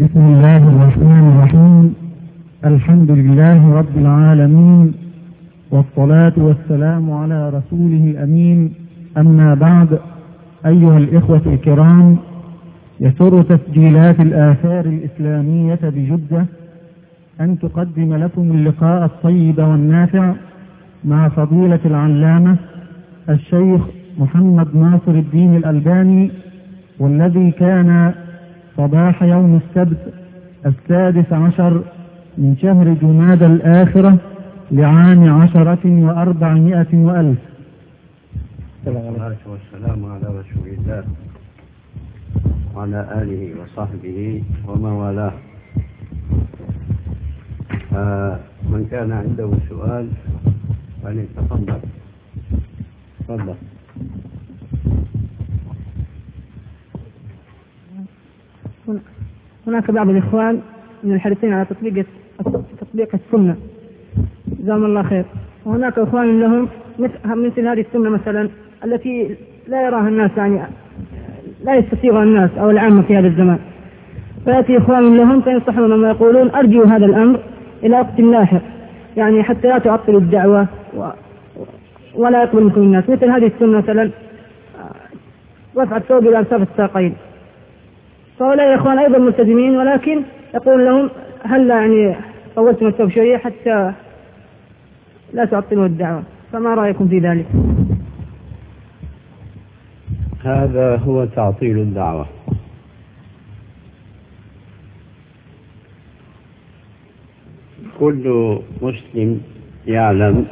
بسم الله الرحمن الرحيم. الحمد لله رب العالمين، والصلاة والسلام على رسوله الأمين. أما بعد، أيها الإخوة الكرام، يسر تسجيلات الآثار الإسلامية بجدة أن تقدم لكم اللقاء الطيب والنافع مع فضيلة العلامة الشيخ محمد ناصر الدين الألباني، والذي كان صباح يوم السبت 16 من شهر جمادى الآخرة لعام 10 و400 وألف. والصلاة والسلام على رسول الله وعلى آله وصحبه ومن والاه. من كان عنده سؤال فليتفضل. تفضل. هناك بعض الإخوان من الحريصين على تطبيق السنة، جزاهم الله خير، وهناك إخوان لهم مثل هذه السنة مثلا التي لا يراها الناس، يعني لا يستطيعها الناس أو العامة في هذا الزمان، فيأتي إخوان لهم فينصحون ويقولون أرجوا هذا الأمر إلى وقت لاحق، يعني حتى لا تعطل الدعوة ولا يقبل منكم الناس. مثل هذه السنة مثلا رفع الثوب إلى أنصاف الساقين، فهؤلاء يا إخوان أيضا ملتزمين، ولكن يقول لهم هل يعني طولتم الثوب شوية حتى لا تعطلوا الدعوة، فما رأيكم في ذلك؟ هذا هو تعطيل الدعوة. كل مسلم يعلم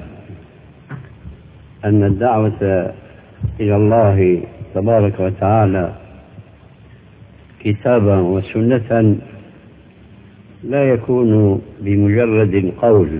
أن الدعوة إلى الله تبارك وتعالى كتابا وسنة لا يكون بمجرد القول،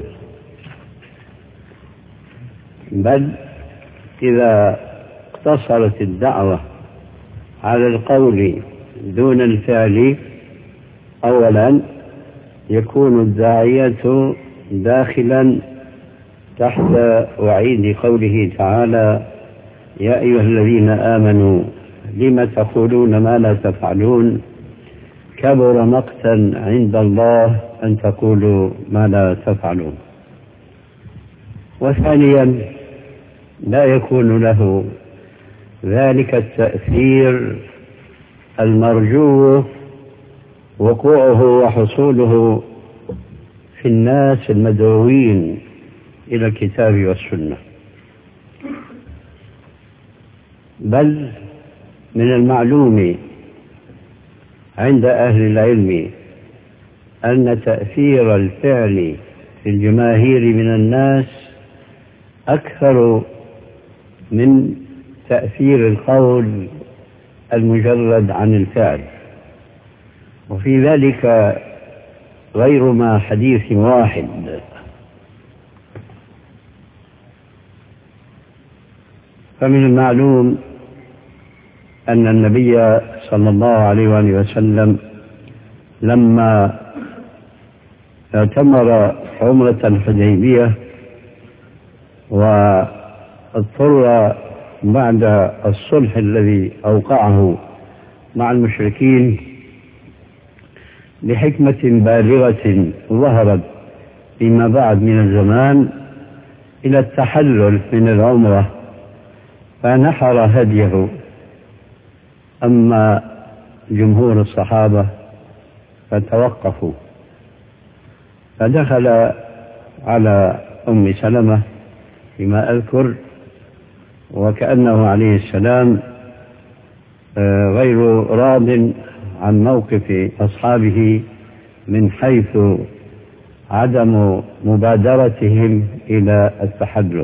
بل إذا اقتصرت الدعوة على القول دون الفعل أولا يكون الداعية داخلا تحت وعيد قوله تعالى: يا أيها الذين آمنوا لم تقولون ما لا تفعلون كبر مقتا عند الله أن تقولوا ما لا تفعلون. وثانيا لا يكون له ذلك التأثير المرجو وقوعه وحصوله في الناس المدعوين إلى الكتاب والسنة، بل من المعلوم عند أهل العلم أن تأثير الفعل في الجماهير من الناس أكثر من تأثير القول المجرد عن الفعل، وفي ذلك غير ما حديث واحد. فمن المعلوم أن النبي صلى الله عليه وآله وسلم لما اعتمر عمرة الحديبية واضطر بعد الصلح الذي أوقعه مع المشركين بحكمة بالغة ظهرت فيما بعد من الزمان إلى التحلل من العمرة، فنحر هديه. أما جمهور الصحابة فتوقفوا، فدخل على أم سلمة فيما أذكر، وكأنه عليه السلام غير راض عن موقف أصحابه من حيث عدم مبادرتهم إلى التحلل،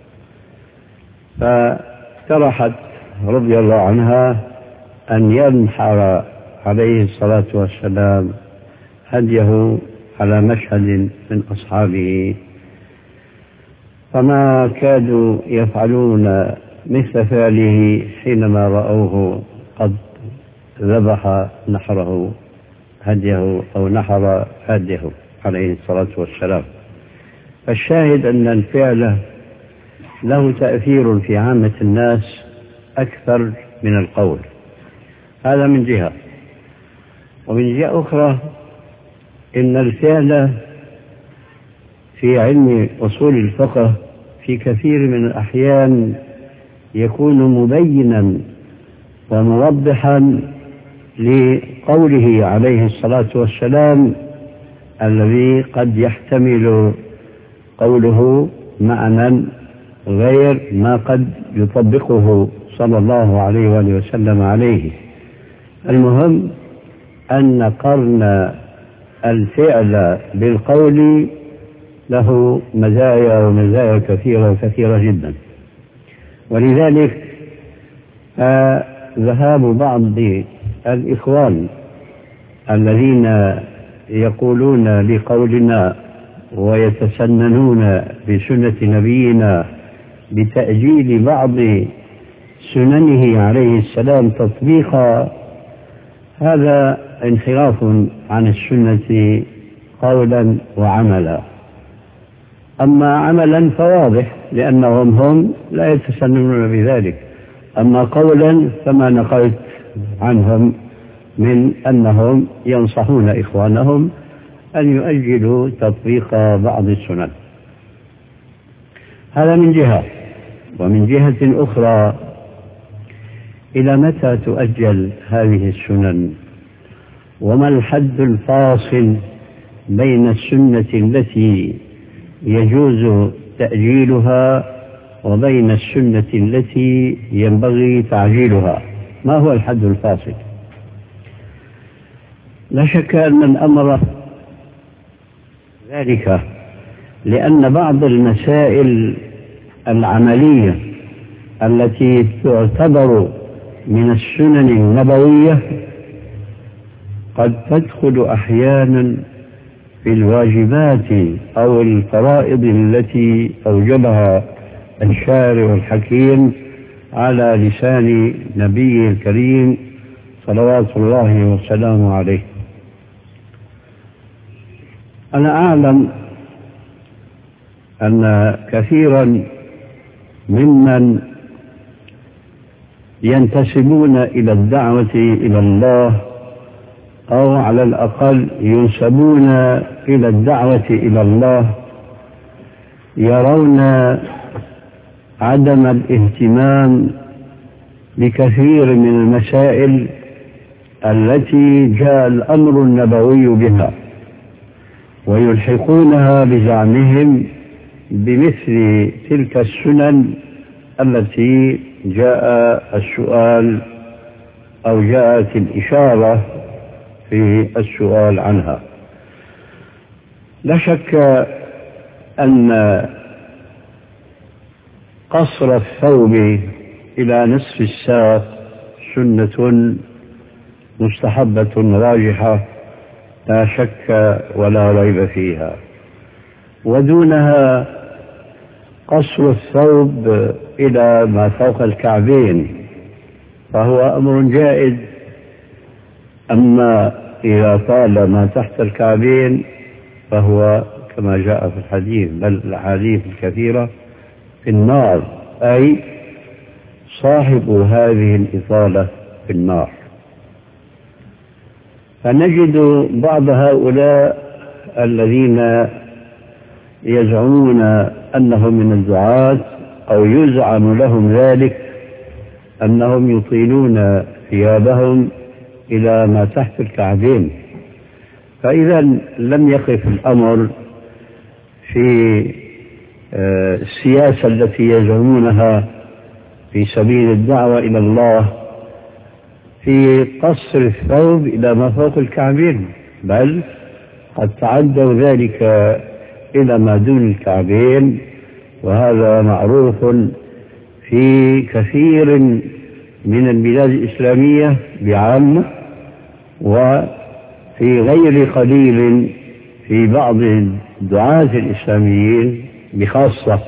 فاقترحت رضي الله عنها أن ينحر عليه الصلاة والسلام هديه على مشهد من أصحابه، فما كادوا يفعلون مثل فعله حينما رأوه قد ذبح نحره هديه أو نحر هديه عليه الصلاة والسلام. فالشاهد أن الفعل له تأثير في عامة الناس أكثر من القول، هذا من جهة. ومن جهة أخرى إن الفعل في علم أصول الفقه في كثير من الأحيان يكون مبينا وموضحا لقوله عليه الصلاة والسلام الذي قد يحتمل قوله معنى غير ما قد يطبقه صلى الله عليه وآله وسلم عليه. المهم أن قرن الفعل بالقول له مزايا ومزايا كثيرة جدا. ولذلك ذهاب بعض الإخوان الذين يقولون لقولنا ويتسننون بسنة نبينا بتأجيل بعض سننه عليه السلام تطبيقا، هذا انحراف عن السنة قولا وعملا. أما عملا فواضح لأنهم هم لا يتسننون بذلك، أما قولا فما نقلت عنهم من أنهم ينصحون إخوانهم أن يؤجلوا تطبيق بعض السنن. هذا من جهة. ومن جهة أخرى، إلى متى تؤجل هذه السنن؟ وما الحد الفاصل بين السنة التي يجوز تأجيلها وبين السنة التي ينبغي تعجيلها؟ ما هو الحد الفاصل؟ لا شك أن الأمر ذلك لأن بعض المسائل العملية التي تعتبر من السنن النبوية قد تدخل أحيانا في الواجبات أو الفرائض التي أوجبها الشارع الحكيم على لسان نبيه الكريم صلوات الله وسلامه عليه. أنا أعلم أن كثيرا ممن ينتسبون إلى الدعوة إلى الله أو على الأقل ينسبون إلى الدعوة إلى الله يرون عدم الاهتمام بكثير من المسائل التي جاء الأمر النبوي بها، ويلحقونها بزعمهم بمثل تلك السنن التي جاء السؤال أو جاءت الإشارة في السؤال عنها. لا شك أن قصر الثوب إلى نصف الساق سنة مستحبة راجحة لا شك ولا ريب فيها، ودونها قصر الثوب إلى ما فوق الكعبين فهو أمر جائز. أما إذا طال ما تحت الكعبين فهو كما جاء في الحديث، بل الأحاديث الكثيرة، في النار، أي صاحب هذه الإطالة في النار. فنجد بعض هؤلاء الذين يزعمون أنهم من الدعاة أو يزعم لهم ذلك أنهم يطيلون ثيابهم إلى ما تحت الكعبين. فإذا لم يقف الأمر في السياسة التي يزعمونها في سبيل الدعوة إلى الله في قصر الثوب إلى ما فوق الكعبين، بل قد تعدوا ذلك إلى ما دون الكعبين، وهذا معروف في كثير من البلاد الإسلامية بعامة، وفي غير قليل في بعض الدعاة الإسلاميين بخاصة.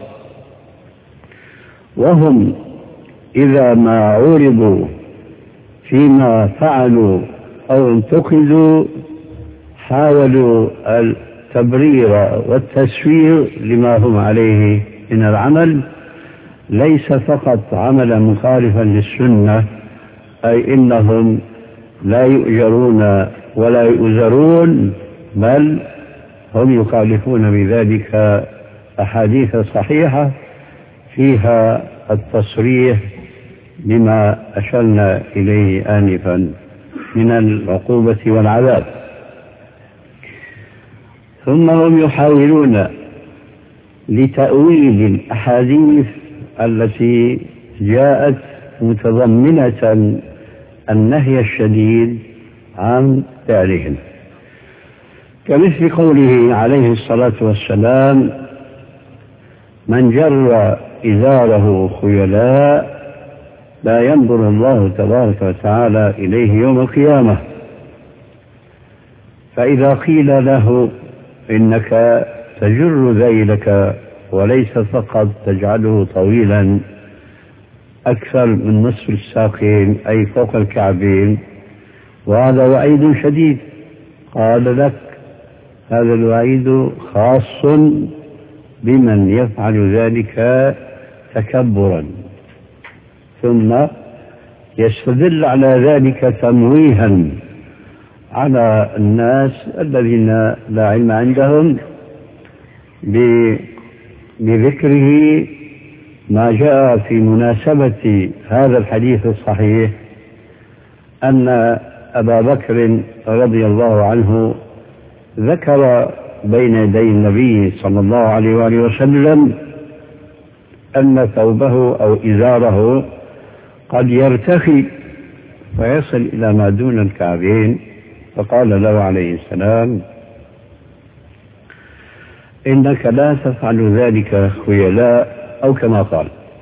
وهم إذا ما عورضوا فيما فعلوا أو انتقدوا حاولوا التبرير والتسوير لما هم عليه من العمل، ليس فقط عملا مخالفا للسنة، أي إنهم لا يؤجرون ولا يؤذرون، بل هم يخالفون بذلك أحاديث صحيحة فيها التصريح بما أشرنا إليه آنفا من العقوبة والعذاب. ثم هم يحاولون لتأويل الأحاديث التي جاءت متضمنة النهي الشديد عن فعلهم، كمثل قوله عليه الصلاة والسلام: من جر إزاره خيلاء لا ينظر الله تبارك وتعالى إليه يوم القيامة. فإذا قيل له إنك تجر ذيلك وليس فقط تجعله طويلا أكثر من نصف الساقين أي فوق الكعبين، وهذا وعيد شديد، قال لك هذا الوعيد خاص بمن يفعل ذلك تكبرا، ثم يستدل على ذلك تمويها على الناس الذين لا علم عندهم بذكره ما جاء في مناسبة هذا الحديث الصحيح أن أبا بكر رضي الله عنه ذكر بين يدي النبي صلى الله عليه وآله وسلم أن ثوبه أو إزاره قد يرتخي فيصل إلى ما دون الكعبين، فقال له عليه السلام: إنك لا تفعل ذلك خيلاء، أو كما قال.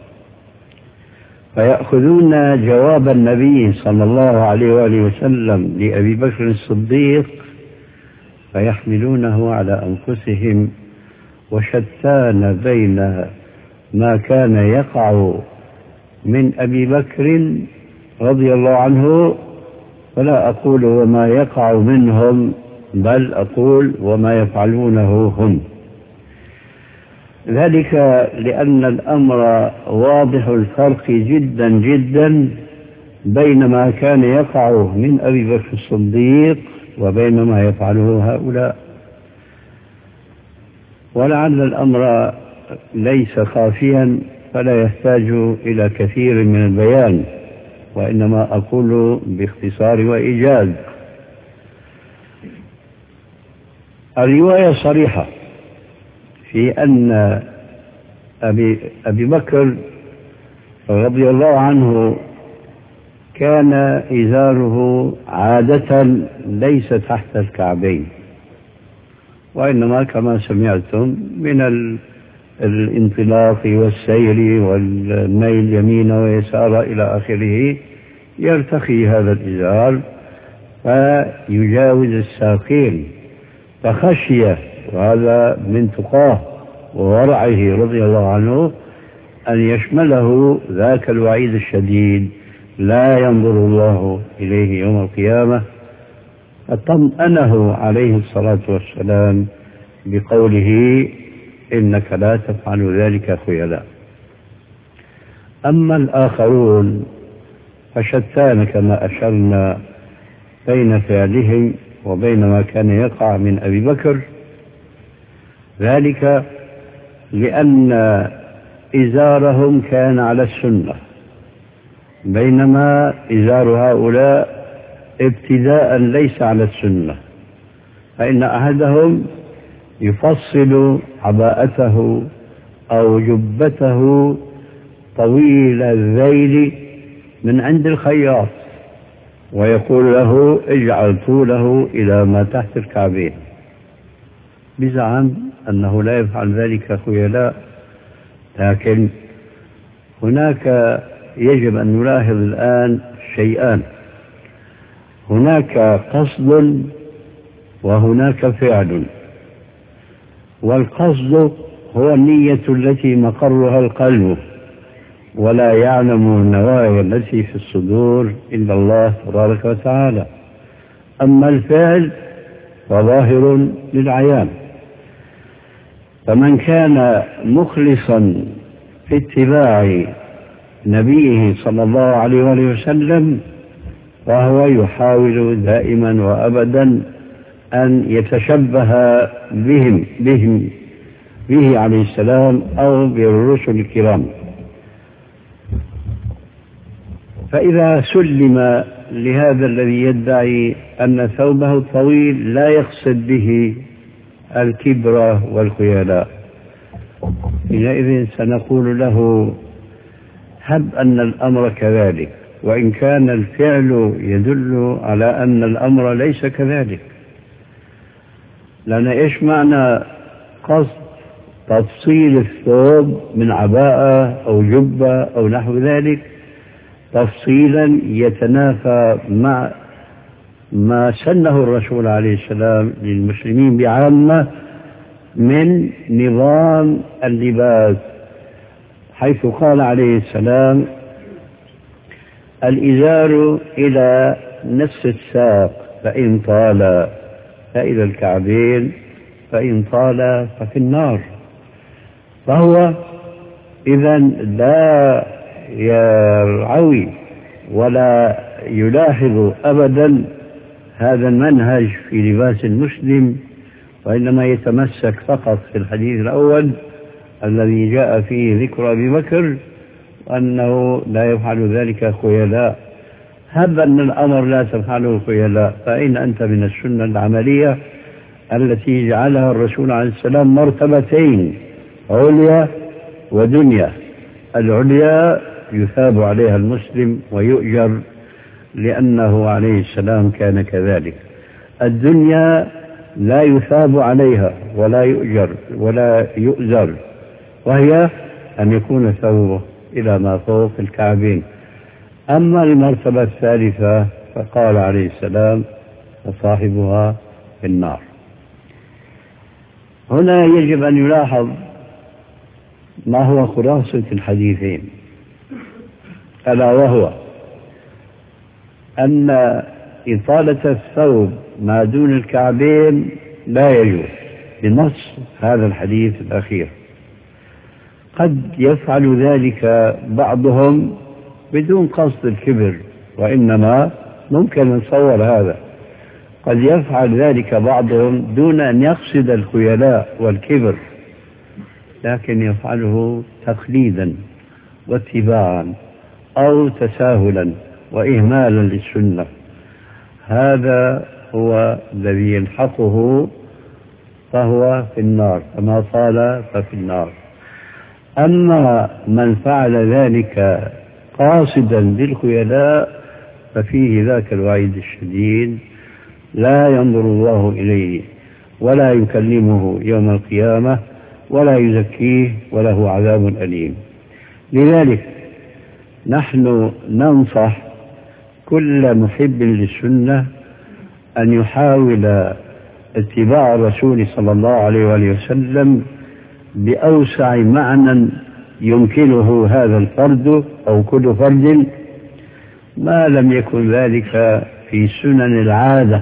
فيأخذون جواب النبي صلى الله عليه وآله وسلم لأبي بكر الصديق فيحملونه على أنفسهم، وشتان بين ما كان يقع من أبي بكر رضي الله عنه، ولا أقول وما يقع منهم، بل أقول وما يفعلونه هم. ذلك لأن الأمر واضح الفرق جدا جدا بين ما كان يقع من أبي بكر الصديق وبين ما يفعله هؤلاء. ولعل الأمر ليس خافيا فلا يحتاج إلى كثير من البيان، وإنما أقول باختصار وإيجاز. الرواية صريحة في أن أبي بكر رضي الله عنه كان إزاره عادة ليس تحت الكعبين، وإنما كما سمعتم من الانطلاق والسير والميل يمين ويسار إلى آخره يرتخي هذا الإزار فيجاوز الساقين، فخشي، وهذا من تقاه وورعه رضي الله عنه، أن يشمله ذاك الوعيد الشديد لا ينظر الله إليه يوم القيامة، فطمأنه عليه الصلاة والسلام بقوله: إنك لا تفعل ذلك خيلاء. أما الآخرون فشتان كما أشرنا بين فعلهم وبين ما كان يقع من أبي بكر، ذلك لأن إزارهم كان على السنة، بينما إزار هؤلاء ابتداء ليس على السنة، فإن أحدهم يفصل عباءته أو جبته طويل الذيل من عند الخياط ويقول له: اجعل طوله إلى ما تحت الكعبين، بزعم أنه لا يفعل ذلك خيلاء. لكن هناك يجب أن نلاحظ الآن شيئان: هناك قصد وهناك فعل، والقصد هو النية التي مقرها القلب، ولا يعلم النوايا التي في الصدور إلا الله تبارك وتعالى. أما الفعل فظاهر للعيان، فمن كان مخلصا في اتباع نبيه صلى الله عليه وآله وسلم وهو يحاول دائما وأبدا أن يتشبه به عليه السلام أو بالرسل الكرام. فإذا سلم لهذا الذي يدعي أن ثوبه الطويل لا يقصد به الكبر والخيلاء، حينئذ سنقول له هب أن الأمر كذلك، وإن كان الفعل يدل على أن الأمر ليس كذلك. لأن إيش معنى قصد تفصيل الثوب من عباءة أو جبة أو نحو ذلك تفصيلا يتنافى مع ما سنه الرسول عليه السلام للمسلمين بعامة من نظام اللباس، حيث قال عليه السلام الإزار إلى نصف الساق فإن طال فإلى الكعبين فإن طال ففي النار. فهو إذن لا يرعوي ولا يلاحظ أبدا هذا المنهج في لباس المسلم، وإنما يتمسك فقط في الحديث الأول الذي جاء فيه ذكر أبي بكر أنه لا يفعل ذلك خيلاء. هب أن الأمر لا تفعله خيلاء، فأين أنت من السنة العملية التي جعلها الرسول عليه السلام مرتبتين عليا ودنيا؟ العليا يثاب عليها المسلم ويؤجر لأنه عليه السلام كان كذلك، الدنيا لا يثاب عليها ولا يؤجر ولا يؤزر، وهي أن يكون ثوبه إلى ما فوق الكعبين. أما المرتبة الثالثة فقال عليه السلام وصاحبها في النار. هنا يجب أن يلاحظ ما هو خلاصة الحديثين، ألا وهو أن إطالة الثوب ما دون الكعبين لا يجوز بنص هذا الحديث الأخير. قد يفعل ذلك بعضهم بدون قصد الكبر، وإنما ممكن نتصور هذا، قد يفعل ذلك بعضهم دون أن يقصد الخيلاء والكبر، لكن يفعله تقليدا واتباعا أو تساهلا وإهمالا للسنة. هذا هو الذي يلحقه فهو في النار، كما قال ففي النار. أما من فعل ذلك قاصدا للخيلاء ففيه ذاك الوعيد الشديد، لا ينظر الله إليه ولا يكلمه يوم القيامة ولا يزكيه وله عذاب أليم. لذلك نحن ننصح كل محب للسنة أن يحاول اتباع الرسول صلى الله عليه وآله وسلم بأوسع معنى يمكنه هذا الفرد أو كل فرد، ما لم يكن ذلك في سنن العادة،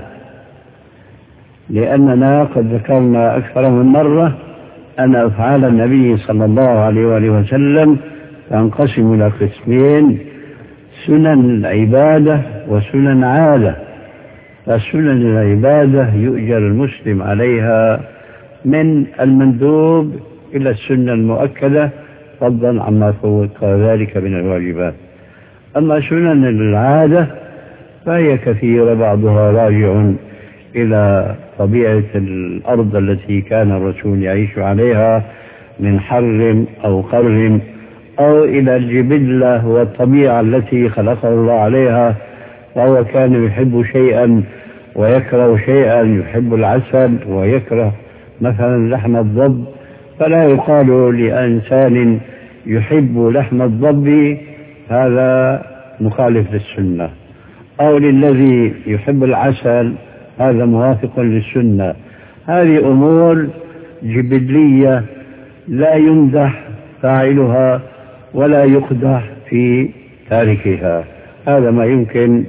لأننا قد ذكرنا أكثر من مرة أن أفعال النبي صلى الله عليه وآله وسلم تنقسم إلى قسمين: سنن العبادة وسنن عادة. فسنن العبادة يؤجر المسلم عليها من المندوب إلى السنة المؤكدة فضلا عما فوق ذلك من الواجبات. أما سنن العادة فهي كثيرة، بعضها راجع إلى طبيعة الأرض التي كان الرسول يعيش عليها من حر أو قر، أو إلى الجبلة والطبيعة التي خلقه الله عليها، فهو كان يحب شيئا ويكره شيئا، يحب العسل ويكره مثلا لحم الضب، فلا يقال لإنسان يحب لحم الضب هذا مخالف للسنة، أو للذي يحب العسل هذا موافق للسنة. هذه أمور جبلية لا يمدح فاعلها ولا يقدح في تاركها. هذا ما يمكن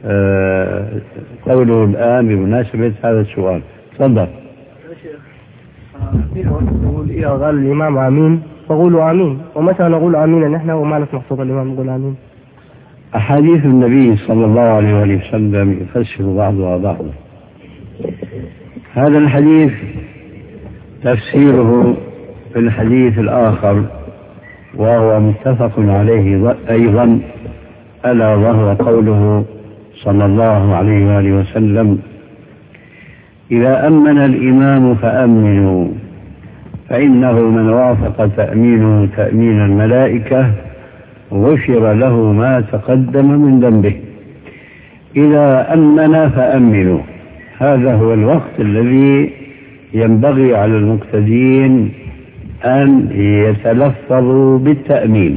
قوله الآن بمناسبة هذا السؤال. تفضل. نقول إذا قال الإمام آمين فقولوا آمين، ومتى نقول آمين نحن وما نسمع صوت الإمام نقول آمين؟ أحاديث النبي صلى الله عليه وسلم يفسر بعضها بعضا. هذا الحديث تفسيره في الحديث الآخر وهو متفق عليه أيضا، ألا وهو قوله صلى الله عليه وآله وسلم: إذا أمن الإمام فأمنوا فإنه من وافق تأمينه تأمين الملائكة غفر له ما تقدم من ذنبه. إذا أمن فأمنوا، هذا هو الوقت الذي ينبغي على المقتدين أن يتلفظوا بالتأمين.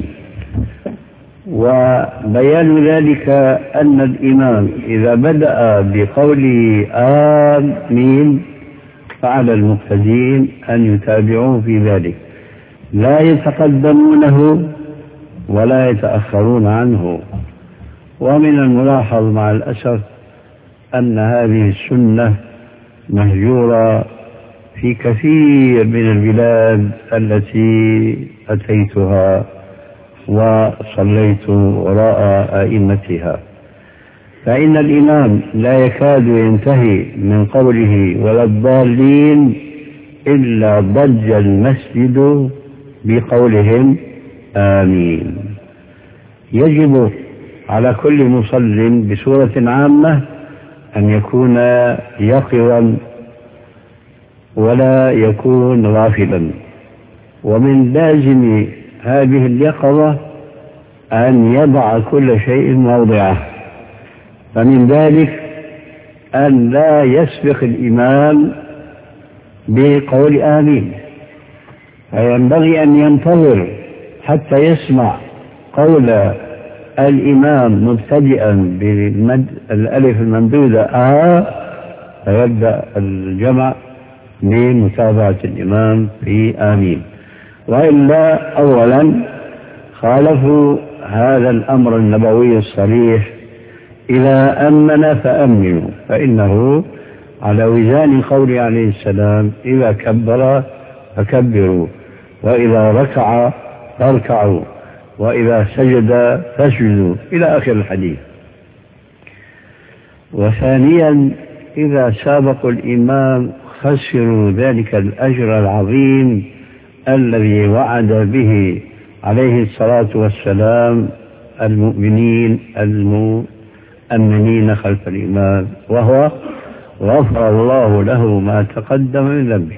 وبيان ذلك أن الإمام إذا بدأ بقوله آمين فعلى المقتدين أن يتابعوه في ذلك، لا يتقدمونه ولا يتأخرون عنه. ومن الملاحظ مع الأسف أن هذه السنة مهجورة في كثير من البلاد التي أتيتها وصليت وراء أئمتها، فإن الإمام لا يكاد ينتهي من قوله ولا الضالين إلا ضج المسجد بقولهم آمين. يجب على كل مصل بصورة عامة أن يكون يقظا ولا يكون غافلا، ومن لازم هذه اليقظة أن يضع كل شيء موضعه، فمن ذلك أن لا يسبق الإمام بقول آمين، فينبغي أن ينتظر حتى يسمع قول الإمام مبتدئا بالألف الممدودة فيبدأ الجمع بمتابعة الإمام في آمين، وإلا أولا خالفوا هذا الأمر النبوي الصريح: إذا أمن فأمنوا، فإنه على وزان قول عليه السلام: إذا كبر فكبروا، وإذا ركع فاركعوا، وإذا سجد فاسجدوا، إلى آخر الحديث. وثانيا إذا سابقوا الإمام خسروا ذلك الأجر العظيم الذي وعد به عليه الصلاة والسلام المؤمنين المؤمنين خلف الإمام، وهو غفر الله له ما تقدم من ذنبه.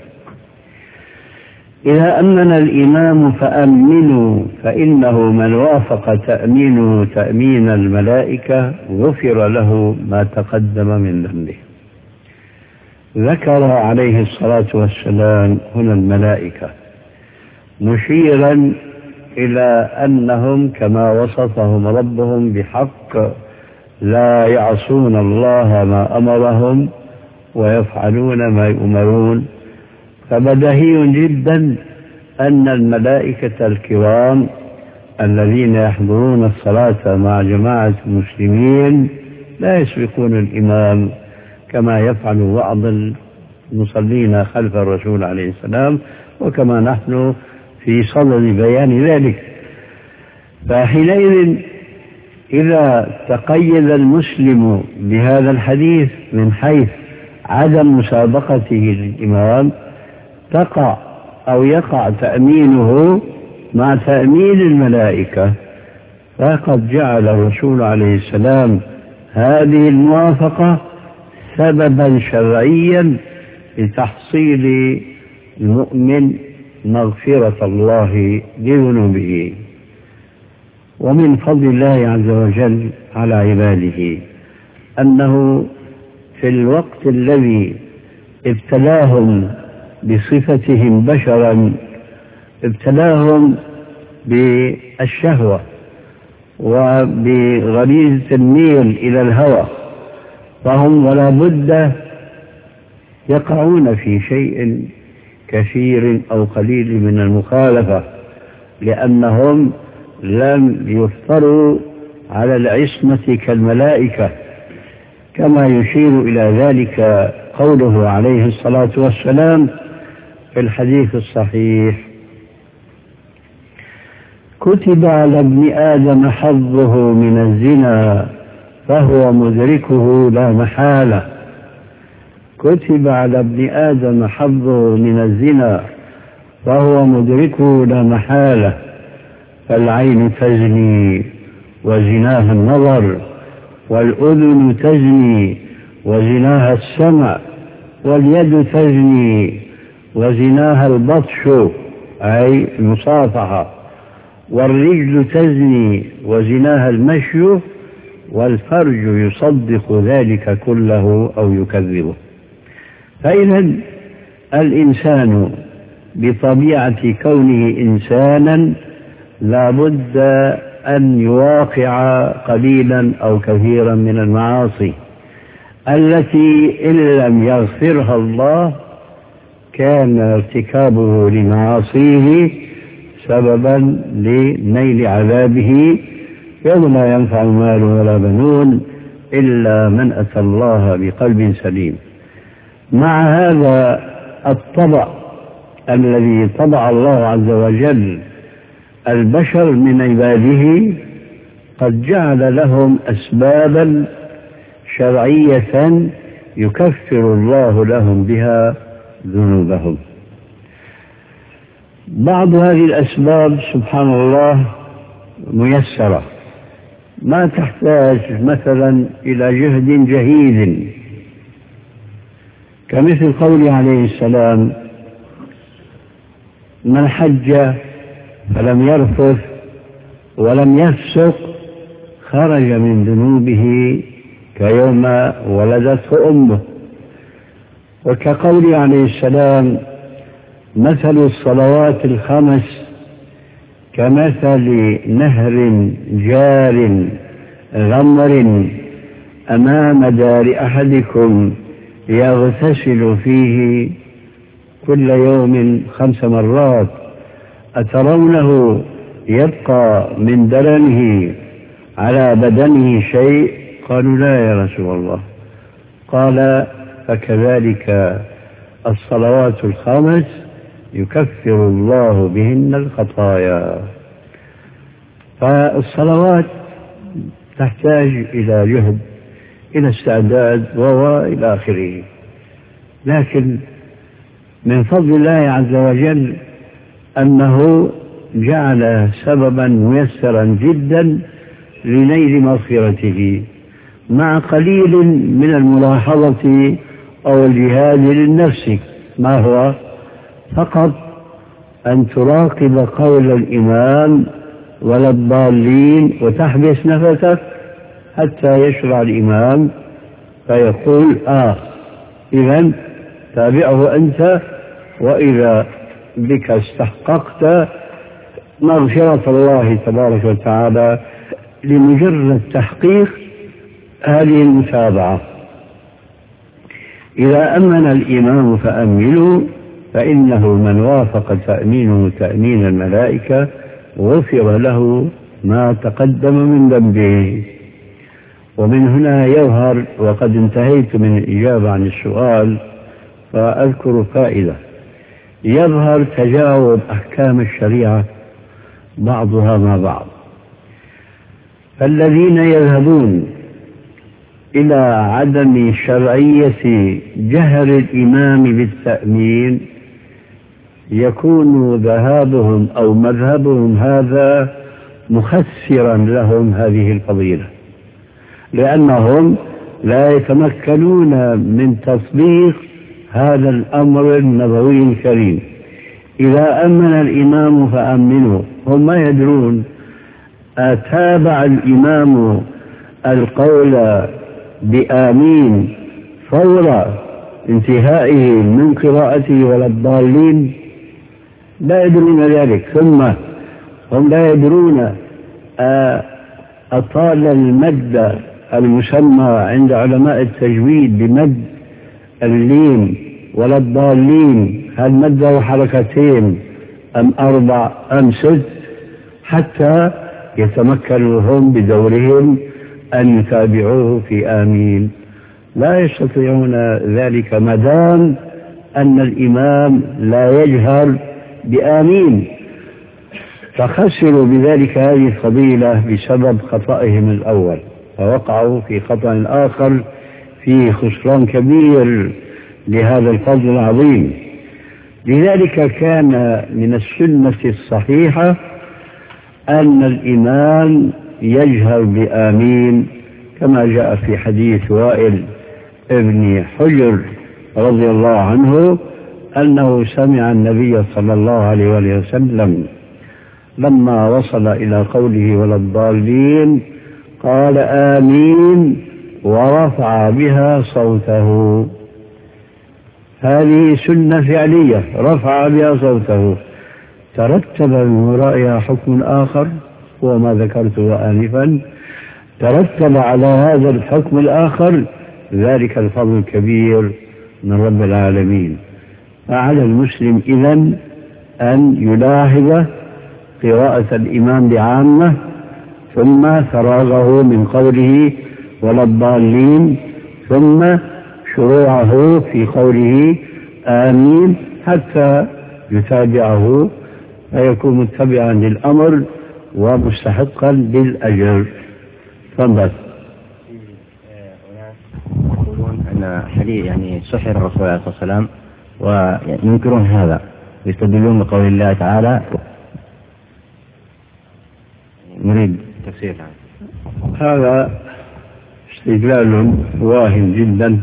إذا أمن الإمام فأمنوا فإنه من وافق تأمينه تأمين الملائكة غفر له ما تقدم من ذنبه. ذكر عليه الصلاة والسلام هنا الملائكة مشيرا إلى أنهم كما وصفهم ربهم بحق لا يعصون الله ما أمرهم ويفعلون ما يؤمرون، فبديهي جدا أن الملائكة الكرام الذين يحضرون الصلاة مع جماعة المسلمين لا يسبقون الإمام كما يفعل بعض المصلين خلف الرسول عليه السلام، وكما نحن في صدد بيان ذلك. فحينئذ إذا تقيد المسلم بهذا الحديث من حيث عدم مسابقته للإمام يقع تأمينه مع تأمين الملائكة، فقد جعل الرسول عليه السلام هذه الموافقة سببا شرعيا لتحصيل المؤمن مغفرة الله لذنوبه. ومن فضل الله عز وجل على عباده أنه في الوقت الذي ابتلاهم بصفتهم بشرا ابتلاهم بالشهوة وبغريزة الميل إلى الهوى، فهم ولا بد يقعون في شيء كثير أو قليل من المخالفة، لأنهم لم يفطروا على العصمة كالملائكة، كما يشير إلى ذلك قوله عليه الصلاة والسلام في الحديث الصحيح: كتب على ابن آدم حظه من الزنا فهو مدركه لا محالة. كتب على ابن آدم حظه من الزنا فهو مدركه لا محالة. فالعين تزني وزناها النظر، والأذن تزني وزناها السمع، واليد تزني وزناها البطش أي المصافحة، والرجل تزني وزناها المشي، والفرج يصدق ذلك كله أو يكذبه. فإذا الإنسان بطبيعة كونه إنسانا لا بد أن يواقع قليلا أو كثيرا من المعاصي التي إن لم يغفرها الله كان ارتكابه لمعاصيه سببا لنيل عذابه يوم لا ينفع مال ولا بنون إلا من أتى الله بقلب سليم. مع هذا الطبع الذي طبع الله عز وجل البشر من عباده قد جعل لهم أسبابا شرعية يكفر الله لهم بها ذنوبهم. بعض هذه الأسباب سبحان الله ميسرة، ما تحتاج مثلا إلى جهد جهيد، كمثل قوله عليه السلام: من حج فلم يرفث ولم يفسق خرج من ذنوبه كيوم ولدته أمه. وكقوله عليه السلام: مثل الصلوات الخمس كمثل نهر جار غمر أمام دار أحدكم يغتسل فيه كل يوم 5 مرات أترونه يبقى من درنه على بدنه شيء؟ قالوا: لا يا رسول الله. قال: فكذلك الصلوات الخمس يكفر الله بهن الخطايا. فالصلوات تحتاج إلى جهد، إلى استعداد وإلى آخره، لكن من فضل الله عز وجل أنه جعل سببا ميسرا جدا لنيل مغفرته، مع قليل من الملاحظة أو الجهاد للنفس. ما هو؟ فقط أن تراقب قول الإمام ولا الضالين وتحبس نفسك حتى يشرع الإمام فيقول: إذن تابعه أنت، وإذا بك استحققت مغفرة الله تبارك وتعالى لمجرد تحقيق هذه المتابعة. إذا أمن الإمام فأمنوا، فإنه من وافق تأمينه تأمين الملائكة غفر له ما تقدم من ذنبه. ومن هنا يظهر، وقد انتهيت من الإجابة عن السؤال فأذكر فائدة، يظهر تجاوب أحكام الشريعة بعضها مع بعض. فالذين يذهبون إلى عدم شرعية جهر الإمام بالتأمين يكون ذهابهم أو مذهبهم هذا مخسرا لهم هذه الفضيلة، لأنهم لا يتمكنون من تطبيق هذا الأمر النبوي الكريم. إذا أمن الإمام فأمنوا، هم ما يدرون أتابع الإمام القول بآمين فور انتهائه من قراءته ولا الضالين؟ لا يدرون ذلك. ثم هم لا يدرون أطال المد المسمى عند علماء التجويد بمد اللين ولا الضالين، هل مده حركتين أم 4 أم 6، حتى يتمكنوا هم بدورهم أن يتابعوه في آمين؟ لا يستطيعون ذلك ما دام أن الإمام لا يجهر بآمين. فخسروا بذلك هذه الفضيلة بسبب خطئهم الأول، فوقعوا في خطأ آخر فيه خسران كبير لهذا الفضل العظيم. لذلك كان من السنة الصحيحة أن الإمام يجهر بآمين، كما جاء في حديث وائل ابن حجر رضي الله عنه أنه سمع النبي صلى الله عليه وسلم لما وصل إلى قوله ولا الضالين قال آمين ورفع بها صوته. هذه سنة فعلية، رفع بها صوته، ترتب من ورائها حكم آخر هو ما ذكرته آنفا، ترتب على هذا الحكم الآخر ذلك الفضل الكبير من رب العالمين. فعلى المسلم إذن أن يلاحظ قراءة الإمام بعامة، ثم فراغه من قوله ولا الضالين، ثم شروعه في قوله آمين حتى يتابعه فيكون متبعا للأمر ومستحقا للأجر. تفضل. يقولون أن حديث يعني سحر الرسول عليه الصلاة والسلام وينكرون هذا ويستدلون بقول الله تعالى. نريد تفسير هذا استدلال واهن جدا،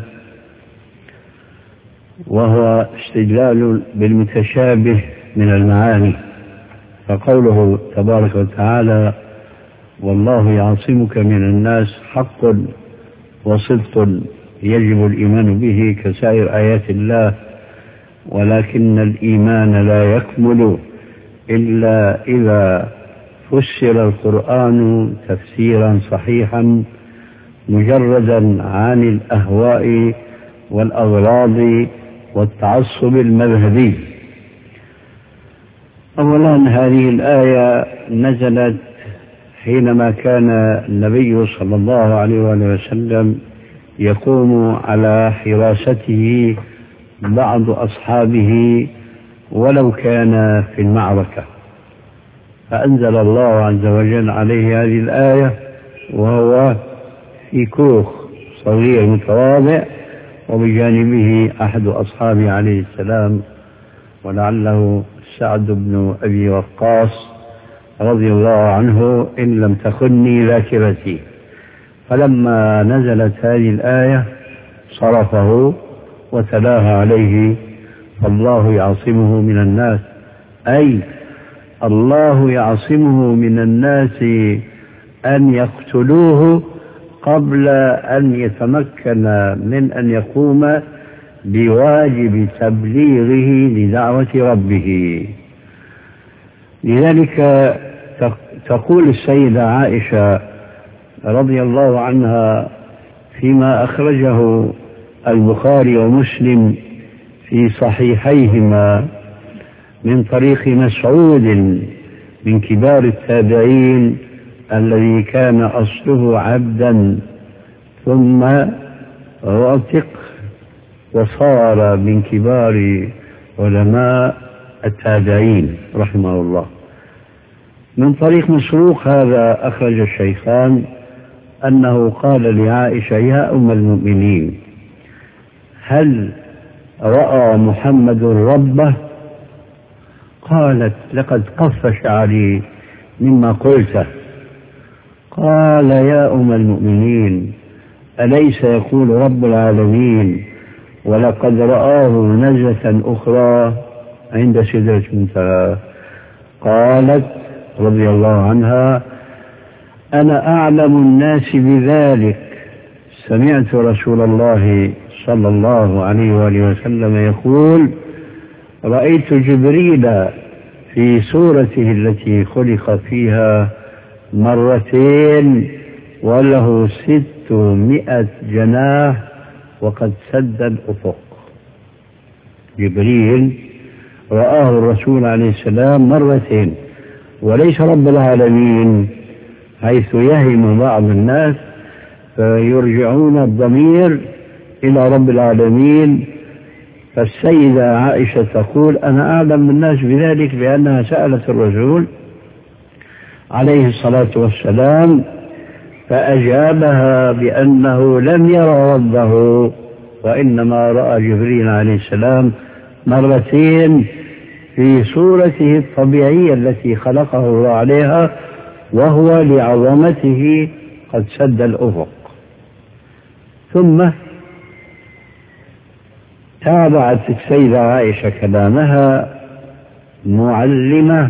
وهو استدلال بالمتشابه من المعاني. فقوله تبارك وتعالى والله يعصمك من الناس حق وصدق يجب الإيمان به كسائر آيات الله، ولكن الإيمان لا يكمل إلا إذا فسر القرآن تفسيرا صحيحا مجردا عن الأهواء والأغراض والتعصب المذهبي. أولا هذه الآية نزلت حينما كان النبي صلى الله عليه وسلم يقوم على حراسته بعض أصحابه ولو كان في المعركة، فأنزل الله عز وجل عليه هذه الآية وهو في كوخ صغير متواضع وبجانبه أحد أصحابه عليه السلام ولعله سعد بن أبي وقاص رضي الله عنه إن لم تخني ذاكرتي. فلما نزلت هذه الآية صرفه وتلاها عليه فالله يعصمه من الناس، أي الله يعصمه من الناس أن يقتلوه قبل أن يتمكن من أن يقوم بواجب تبليغه لدعوة ربه. لذلك تقول السيدة عائشة رضي الله عنها فيما أخرجه البخاري ومسلم في صحيحيهما من طريق مسعود من كبار التابعين الذي كان أصله عبدا ثم رتق وصار من كبار علماء التابعين رحمه الله. من طريق مسروق هذا أخرج الشيخان أنه قال لعائشة يا أم المؤمنين هل رأى محمد ربه؟ قالت لقد قف شعري مما قلته. قال يا أم المؤمنين أليس يقول رب العالمين ولقد رآه نزلة أخرى عند سدرة المنتهى؟ قالت رضي الله عنها أنا أعلم الناس بذلك، سمعت رسول الله صلى الله عليه وآله وسلم يقول رأيت جبريل في صورته التي خلق فيها مرتين وله 600 جناح وقد سد الأفق. جبريل رآه الرسول عليه السلام مرتين، وليس رب العالمين، حيث يهم بعض الناس فيرجعون الضمير إلى رب العالمين. فالسيدة عائشة تقول أنا أعلم الناس بذلك، بأنها سألت الرسول عليه الصلاة والسلام، فأجابها بأنه لم يرى ربه، وإنما رأى جبريل عليه السلام مرتين في صورته الطبيعية التي خلقه الله عليها، وهو لعظمته قد سد الأفق. ثم تابعت السيدة عائشة كلامها معلمة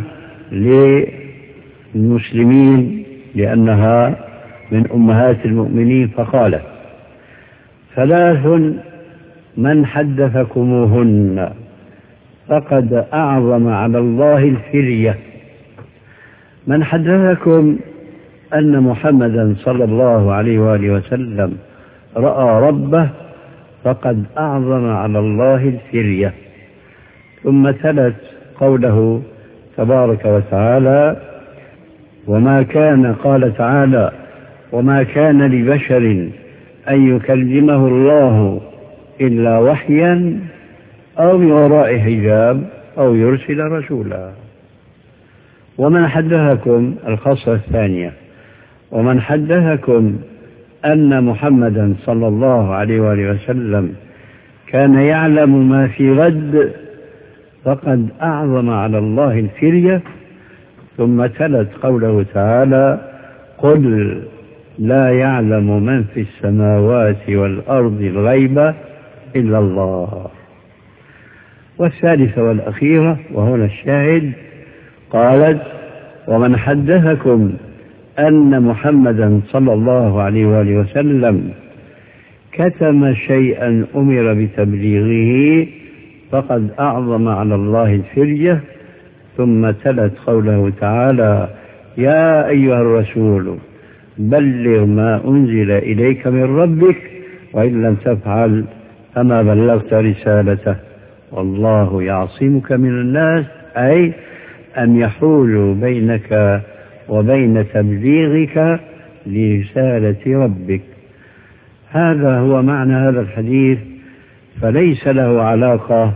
للمسلمين لأنها من أمهات المؤمنين، فقالت: ثلاث من حدثكموهن فقد أعظم على الله الفرية. من حدثكم أن محمدا صلى الله عليه وآله وسلم رأى ربه فقد أعظم على الله الفرية. ثم تلت قوله تبارك وتعالى: وما كان، قال تعالى: وما كان لبشر أن يكلمه الله إلا وحيا أو من وراء حجاب أو يرسل رسولا. ومن حدثكم، الخاصة الثانية، ومن حدثكم أن محمدا صلى الله عليه وآله وسلم كان يعلم ما في غد فقد أعظم على الله الفرية. ثم تلت قوله تعالى: قل لا يعلم من في السماوات والأرض الغيب إلا الله. والثالثة والأخيرة وهنا الشاهد، قالت: ومن حدثكم أن محمدا صلى الله عليه وآله وسلم كتم شيئا أمر بتبليغه فقد أعظم على الله الفرية. ثم تلت قوله تعالى: يا أيها الرسول بلغ ما أنزل إليك من ربك وإن لم تفعل فما بلغت رسالته والله يعصمك من الناس، أي أن يحول بينك وبين تبليغك لرسالة ربك. هذا هو معنى هذا الحديث، فليس له علاقة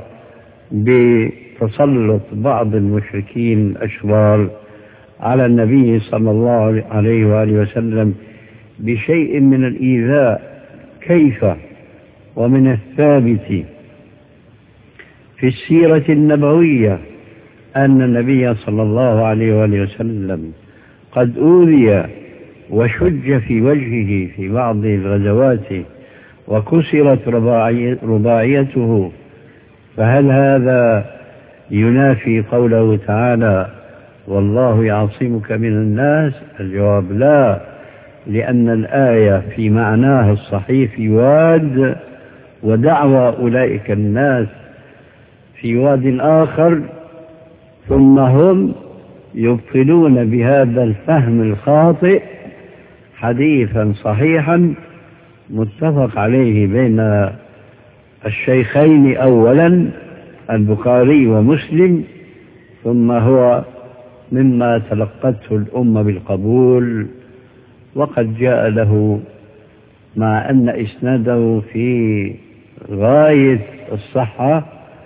بتسلط بعض المشركين الأشرار على النبي صلى الله عليه وآله وسلم بشيء من الإيذاء. كيف؟ ومن الثابت في السيرة النبوية أن النبي صلى الله عليه وآله وسلم قد أوذي وشج في وجهه في بعض الغزوات وكسرت رباعيته، فهل هذا ينافي قوله تعالى: والله يعصمك من الناس؟ الجواب لا، لأن الآية في معناها الصحيح في واد، ودعوى أولئك الناس في واد آخر، ثم هم يبطلون بهذا الفهم الخاطئ حديثا صحيحا متفق عليه بين الشيخين أولا البخاري ومسلم، ثم هو مما تلقته الأمة بالقبول، وقد جاء له مع أن إسناده في غاية الصحة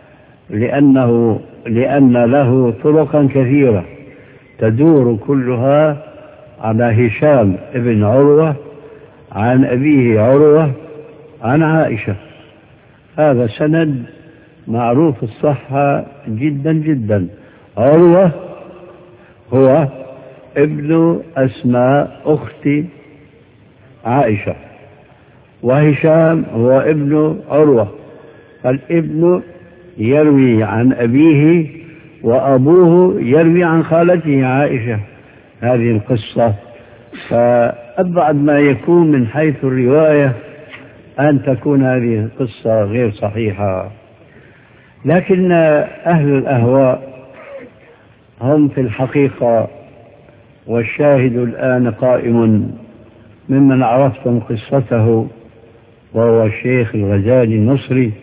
لأن له طرقا كثيرة تدور كلها على هشام ابن عروة عن أبيه عروة عن عائشة. هذا سند معروف الصحة جدا جدا. عروة هو ابن أسماء أخت عائشة، وهشام هو ابن عروة. الابن يروي عن أبيه وأبوه يروي عن خالته عائشة. هذه القصة فأبعد ما يكون من حيث الرواية أن تكون هذه القصة غير صحيحة. لكن أهل الأهواء هم في الحقيقة، والشاهد الآن قائم ممن عرفتم قصته وهو الشيخ الغزالي المصري،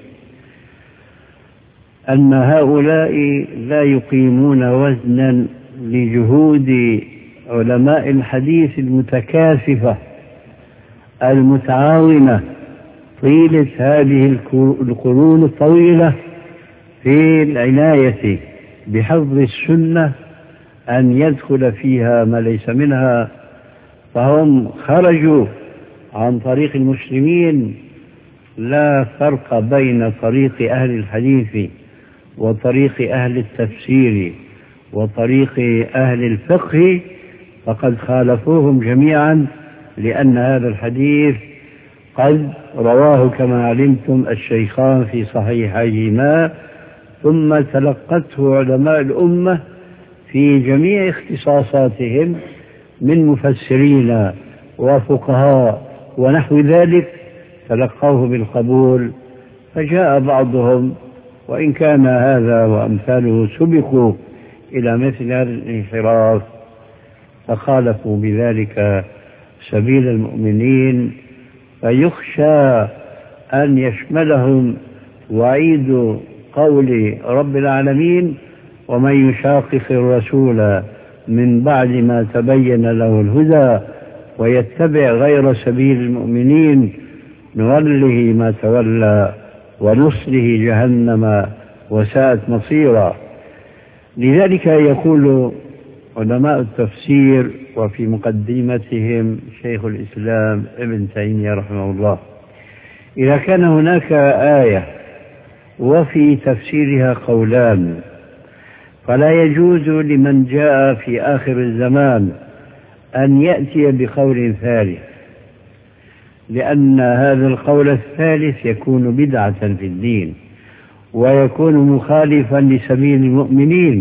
أن هؤلاء لا يقيمون وزنا لجهود علماء الحديث المتكاثفة المتعاونة طيلة هذه القرون الطويلة في العناية بحفظ السنة أن يدخل فيها ما ليس منها، فهم خرجوا عن طريق المسلمين. لا فرق بين طريق أهل الحديث وطريق أهل التفسير وطريق أهل الفقه، فقد خالفوهم جميعا، لأن هذا الحديث قد رواه كما علمتم الشيخان في صحيحيهما، ثم تلقته علماء الأمة في جميع اختصاصاتهم من مفسرين وفقهاء ونحو ذلك، تلقوه بالقبول. فجاء بعضهم، وإن كان هذا وأمثاله سبقوا إلى مثل هذا الانحراف، فخالفوا بذلك سبيل المؤمنين، فيخشى أن يشملهم وعيد قول رب العالمين: ومن يشاقق الرسول من بعد ما تبين له الهدى ويتبع غير سبيل المؤمنين نوله ما تولى ونصله جهنم وساءت مصيرا. لذلك يقول علماء التفسير وفي مقدمتهم شيخ الإسلام ابن تيمية رحمه الله: إذا كان هناك آية وفي تفسيرها قولان، فلا يجوز لمن جاء في آخر الزمان أن يأتي بقول ثالث، لأن هذا القول الثالث يكون بدعة في الدين ويكون مخالفا لسبيل المؤمنين.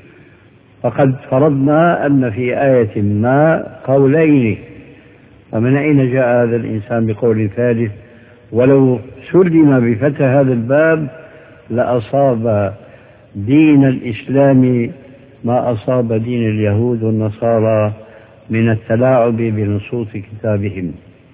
فقد فرضنا أن في آية ما قولين، فمن أين جاء هذا الإنسان بقول ثالث؟ ولو سلم بفتح هذا الباب لأصاب دين الإسلام ما أصاب دين اليهود والنصارى من التلاعب بنصوص كتابهم.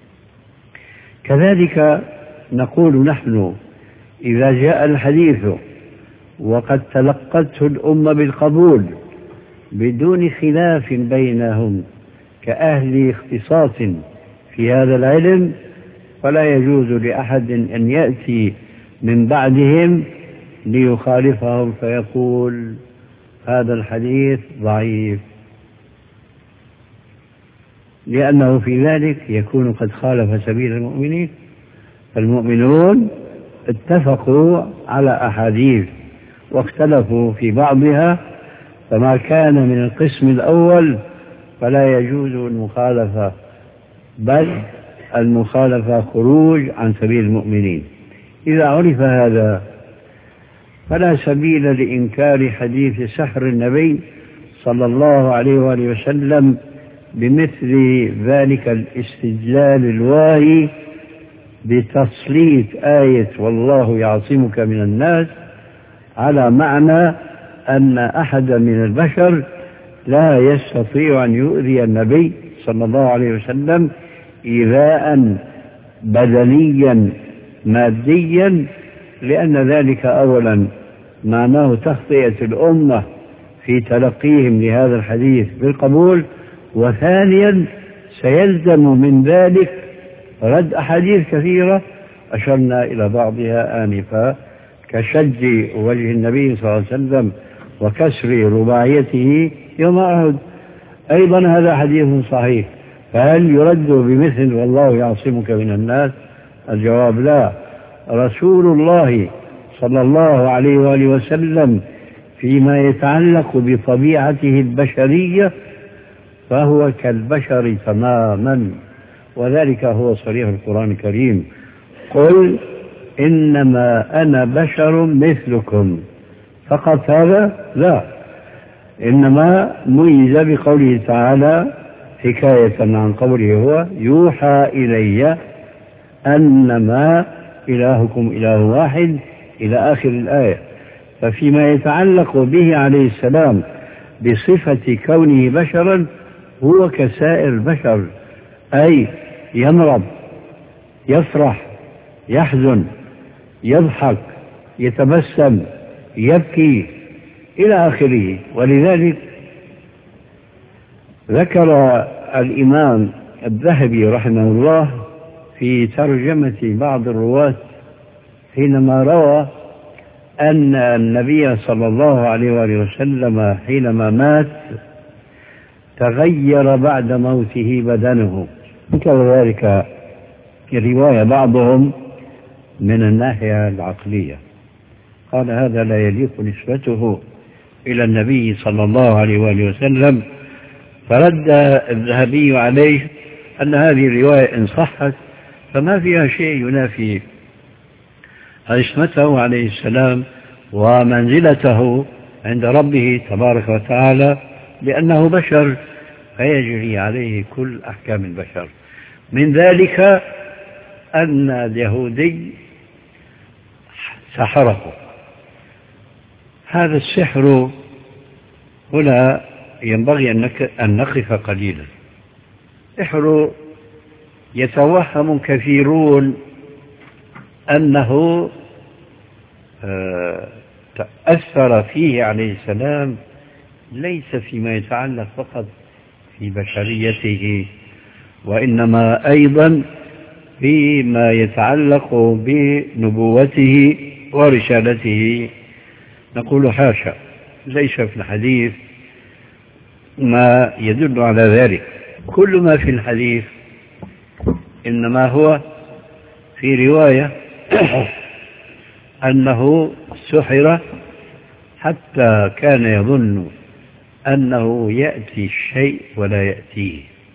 كذلك نقول نحن: إذا جاء الحديث وقد تلقته الأمة بالقبول بدون خلاف بينهم كأهل اختصاص في هذا العلم، فلا يجوز لأحد أن يأتي من بعدهم ليخالفهم فيقول هذا الحديث ضعيف، لأنه في ذلك يكون قد خالف سبيل المؤمنين. فالمؤمنون اتفقوا على أحاديث واختلفوا في بعضها، فما كان من القسم الأول فلا يجوز المخالفة، بل المخالفة خروج عن سبيل المؤمنين. إذا عرف هذا فلا سبيل لإنكار حديث سحر النبي صلى الله عليه وآله وسلم بمثل ذلك الاستدلال الواهي بتسليط آية والله يعصمك من الناس على معنى أن أحد من البشر لا يستطيع أن يؤذي النبي صلى الله عليه وسلم إيذاء بدنيا ماديا، لأن ذلك أولا معناه تخطئة الأمة في تلقيهم لهذا الحديث بالقبول، وثانيا سيلزم من ذلك رد أحاديث كثيرة أشرنا إلى بعضها آنفا، كشج وجه النبي صلى الله عليه وسلم وكسر رباعيته يوم أحد. أيضا هذا حديث صحيح، فهل يرد بمثل والله يعصمك من الناس؟ الجواب لا. رسول الله صلى الله عليه وآله وسلم فيما يتعلق بطبيعته البشرية فهو كالبشر تماما، وذلك هو صريح القرآن الكريم: قل إنما أنا بشر مثلكم. فقط هذا؟ لا، إنما ميز بقوله تعالى حكاية عن قوله هو: يوحى إلي أنما إلهكم إله واحد إلى آخر الآية. ففيما يتعلق به عليه السلام بصفة كونه بشرا هو كسائر البشر، أي يمرض، يفرح، يحزن، يضحك، يتبسم، يبكي إلى آخره. ولذلك ذكر الإمام الذهبي رحمه الله في ترجمة بعض الرواة حينما روى أن النبي صلى الله عليه وآله وسلم حينما مات تغير بعد موته بدنه. كذلك رواية بعضهم من الناحية العقلية قال هذا لا يليق نسبته إلى النبي صلى الله عليه وآله وسلم، فرد الذهبي عليه أن هذه الرواية إن صحت فما فيها شيء ينافي عصمته عليه السلام ومنزلته عند ربه تبارك وتعالى، لأنه بشر فيجري عليه كل أحكام البشر. من ذلك أن اليهودي سحره. هذا السحر هنا ينبغي أن نقف قليلا. السحر يتوهم كثيرون أنه تأثر فيه عليه السلام ليس فيما يتعلق فقط في بشريته، وإنما أيضا فيما يتعلق بنبوته ورسالته. نقول حاشا، ليس في الحديث ما يدل على ذلك. كل ما في الحديث إنما هو في رواية أنه سحر حتى كان يظن أنه يأتي الشيء ولا يأتيه،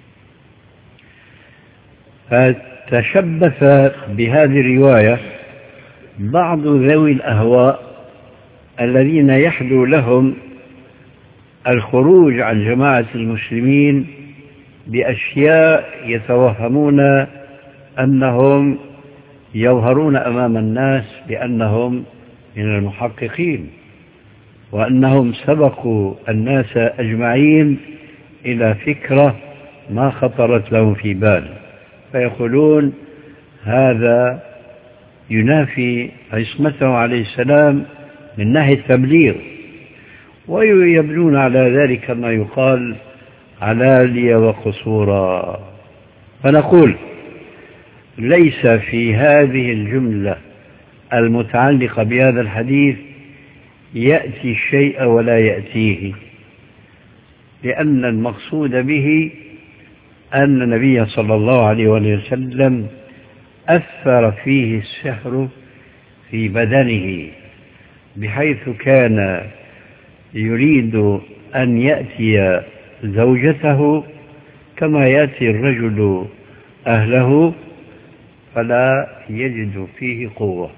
فتشبث بهذه الرواية بعض ذوي الأهواء الذين يحدو لهم الخروج عن جماعة المسلمين بأشياء يتوهمون أنهم يظهرون أمام الناس بأنهم من المحققين، وأنهم سبقوا الناس أجمعين إلى فكرة ما خطرت لهم في بال، فيقولون هذا ينافي عصمته عليه السلام من ناحية التبليغ، ويبنون على ذلك ما يقال علالي وقصورا. فنقول ليس في هذه الجملة المتعلقة بهذا الحديث يأتي الشيء ولا يأتيه، لأن المقصود به أن النبي صلى الله عليه وسلم أثر فيه السحر في بدنه، بحيث كان يريد أن يأتي زوجته كما يأتي الرجل أهله فلا يجد فيه قوة.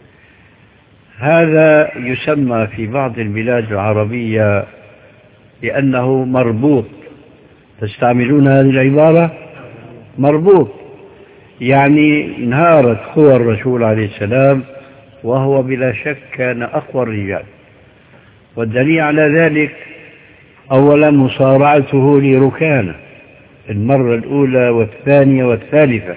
هذا يسمى في بعض البلاد العربية لأنه مربوط. تستعملون هذه العبارة مربوط، يعني انهارت قوى الرسول عليه السلام وهو بلا شك كان أقوى الرجال، والدليل على ذلك أولا مصارعته لركانة المرة الأولى والثانية والثالثة،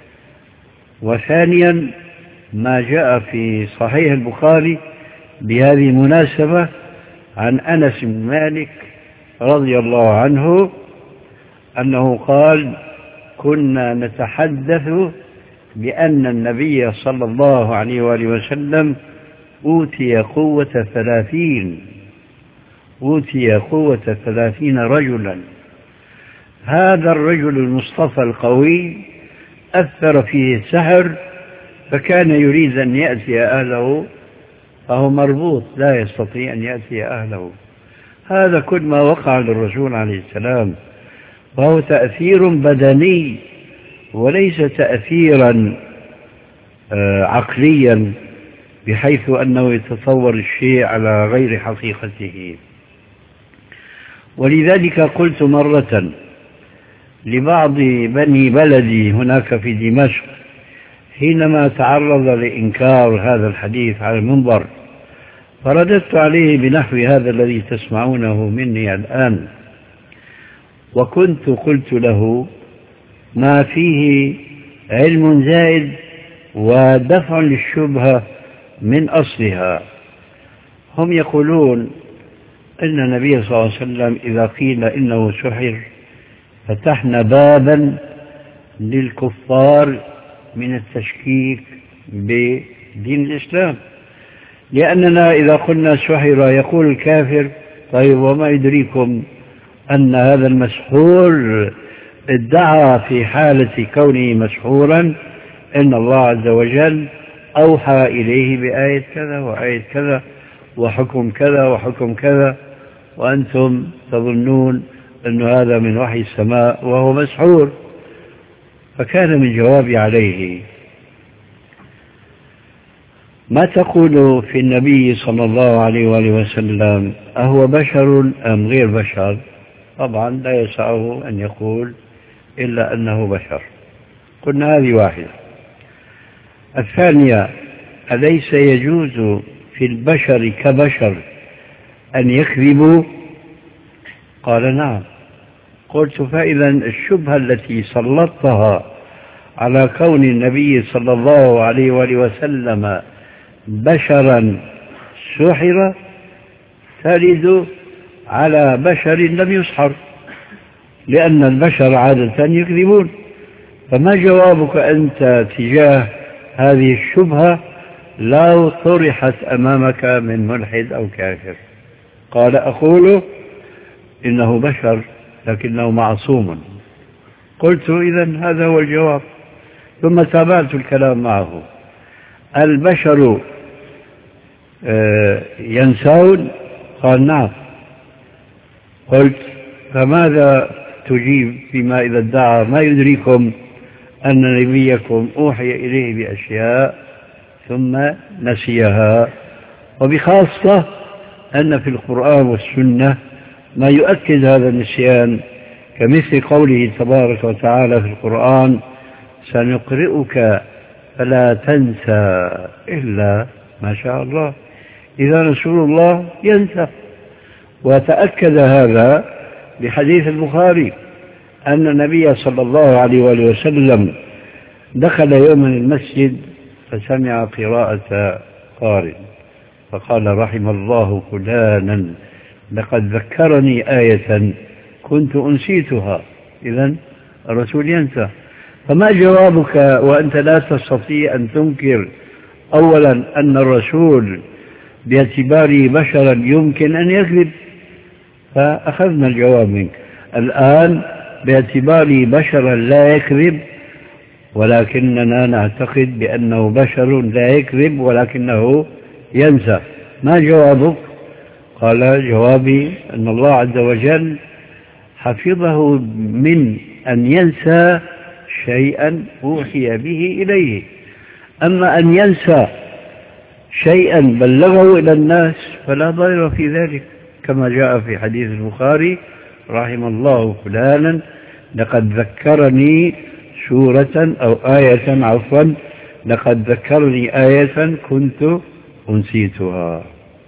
وثانيا ما جاء في صحيح البخاري بهذه المناسبة عن أنس بن مالك رضي الله عنه أنه قال كنا نتحدث بأن النبي صلى الله عليه وآله وسلم أوتي قوة 30 رجلا. هذا الرجل المصطفى القوي أثر فيه السحر، فكان يريد أن يأتي أهله فهو مربوط لا يستطيع أن يأتي أهله. هذا كل ما وقع للرسول عليه السلام، وهو تأثير بدني وليس تأثيرا عقليا بحيث أنه يتصور الشيء على غير حقيقته. ولذلك قلت مرة لبعض بني بلدي هناك في دمشق حينما تعرض لإنكار هذا الحديث على المنبر، فرددت عليه بنحو هذا الذي تسمعونه مني الآن، وكنت قلت له ما فيه علم زائد ودفع للشبهة من أصلها. هم يقولون إن النبي صلى الله عليه وسلم إذا قيل إنه سحر فتحنا بابا للكفار من التشكيك بدين الإسلام، لأننا إذا قلنا سحر يقول الكافر طيب وما يدريكم أن هذا المسحور ادعى في حالة كونه مسحورا إن الله عز وجل أوحى إليه بآية كذا وآية كذا وحكم كذا وحكم كذا، وأنتم تظنون أن هذا من وحي السماء وهو مسحور. فكان من جوابي عليه: ما تقول في النبي صلى الله عليه وآله وسلم، أهو بشر أم غير بشر؟ طبعا لا يسعه أن يقول إلا أنه بشر. قلنا هذه واحدة. الثانية: أليس يجوز في البشر كبشر أن يكذبوا؟ قال: نعم. قلت: فإذا الشبهة التي سلطتها على كون النبي صلى الله عليه وآله وسلم بشرا سحر ترد على بشر لم يسحر، لأن البشر عادة يكذبون. فما جوابك أنت تجاه هذه الشبهة لو طرحت أمامك من ملحد أو كافر؟ قال: أقول إنه بشر لكنه معصوم. قلت: إذن هذا هو الجواب. ثم تابعت الكلام معه: البشر ينسون؟ قال: نعم. قلت: فماذا تجيب فيما إذا ادعى ما يدريكم أن نبيكم أوحي إليه بأشياء ثم نسيها، وبخاصة أن في القرآن والسنة ما يؤكد هذا النسيان، كمثل قوله تبارك وتعالى في القرآن: سنقرئك فلا تنسى إلا ما شاء الله. إذا رسول الله ينسى. وتأكد هذا بحديث البخاري أن النبي صلى الله عليه وآله وسلم دخل يوما المسجد فسمع قراءة قارئ فقال: رحم الله فلانا لقد ذكرني آية كنت أنسيتها. إذن الرسول ينسى. فما جوابك وأنت لا تستطيع أن تنكر أولا أن الرسول باعتباره بشرا يمكن أن يكذب؟ فأخذنا الجواب منك. الآن باعتباره بشرا لا يكذب، ولكننا نعتقد بأنه بشر لا يكذب ولكنه ينسى. ما جوابك؟ قال: جوابي أن الله عز وجل حفظه من أن ينسى شيئا أوحي به إليه. أما أن ينسى شيئا بلغه إلى الناس فلا ضير في ذلك، كما جاء في حديث البخاري: رحم الله فلانا لقد ذكرني سورة أو آية، عفوا، لقد ذكرني آية كنت أنسيتها.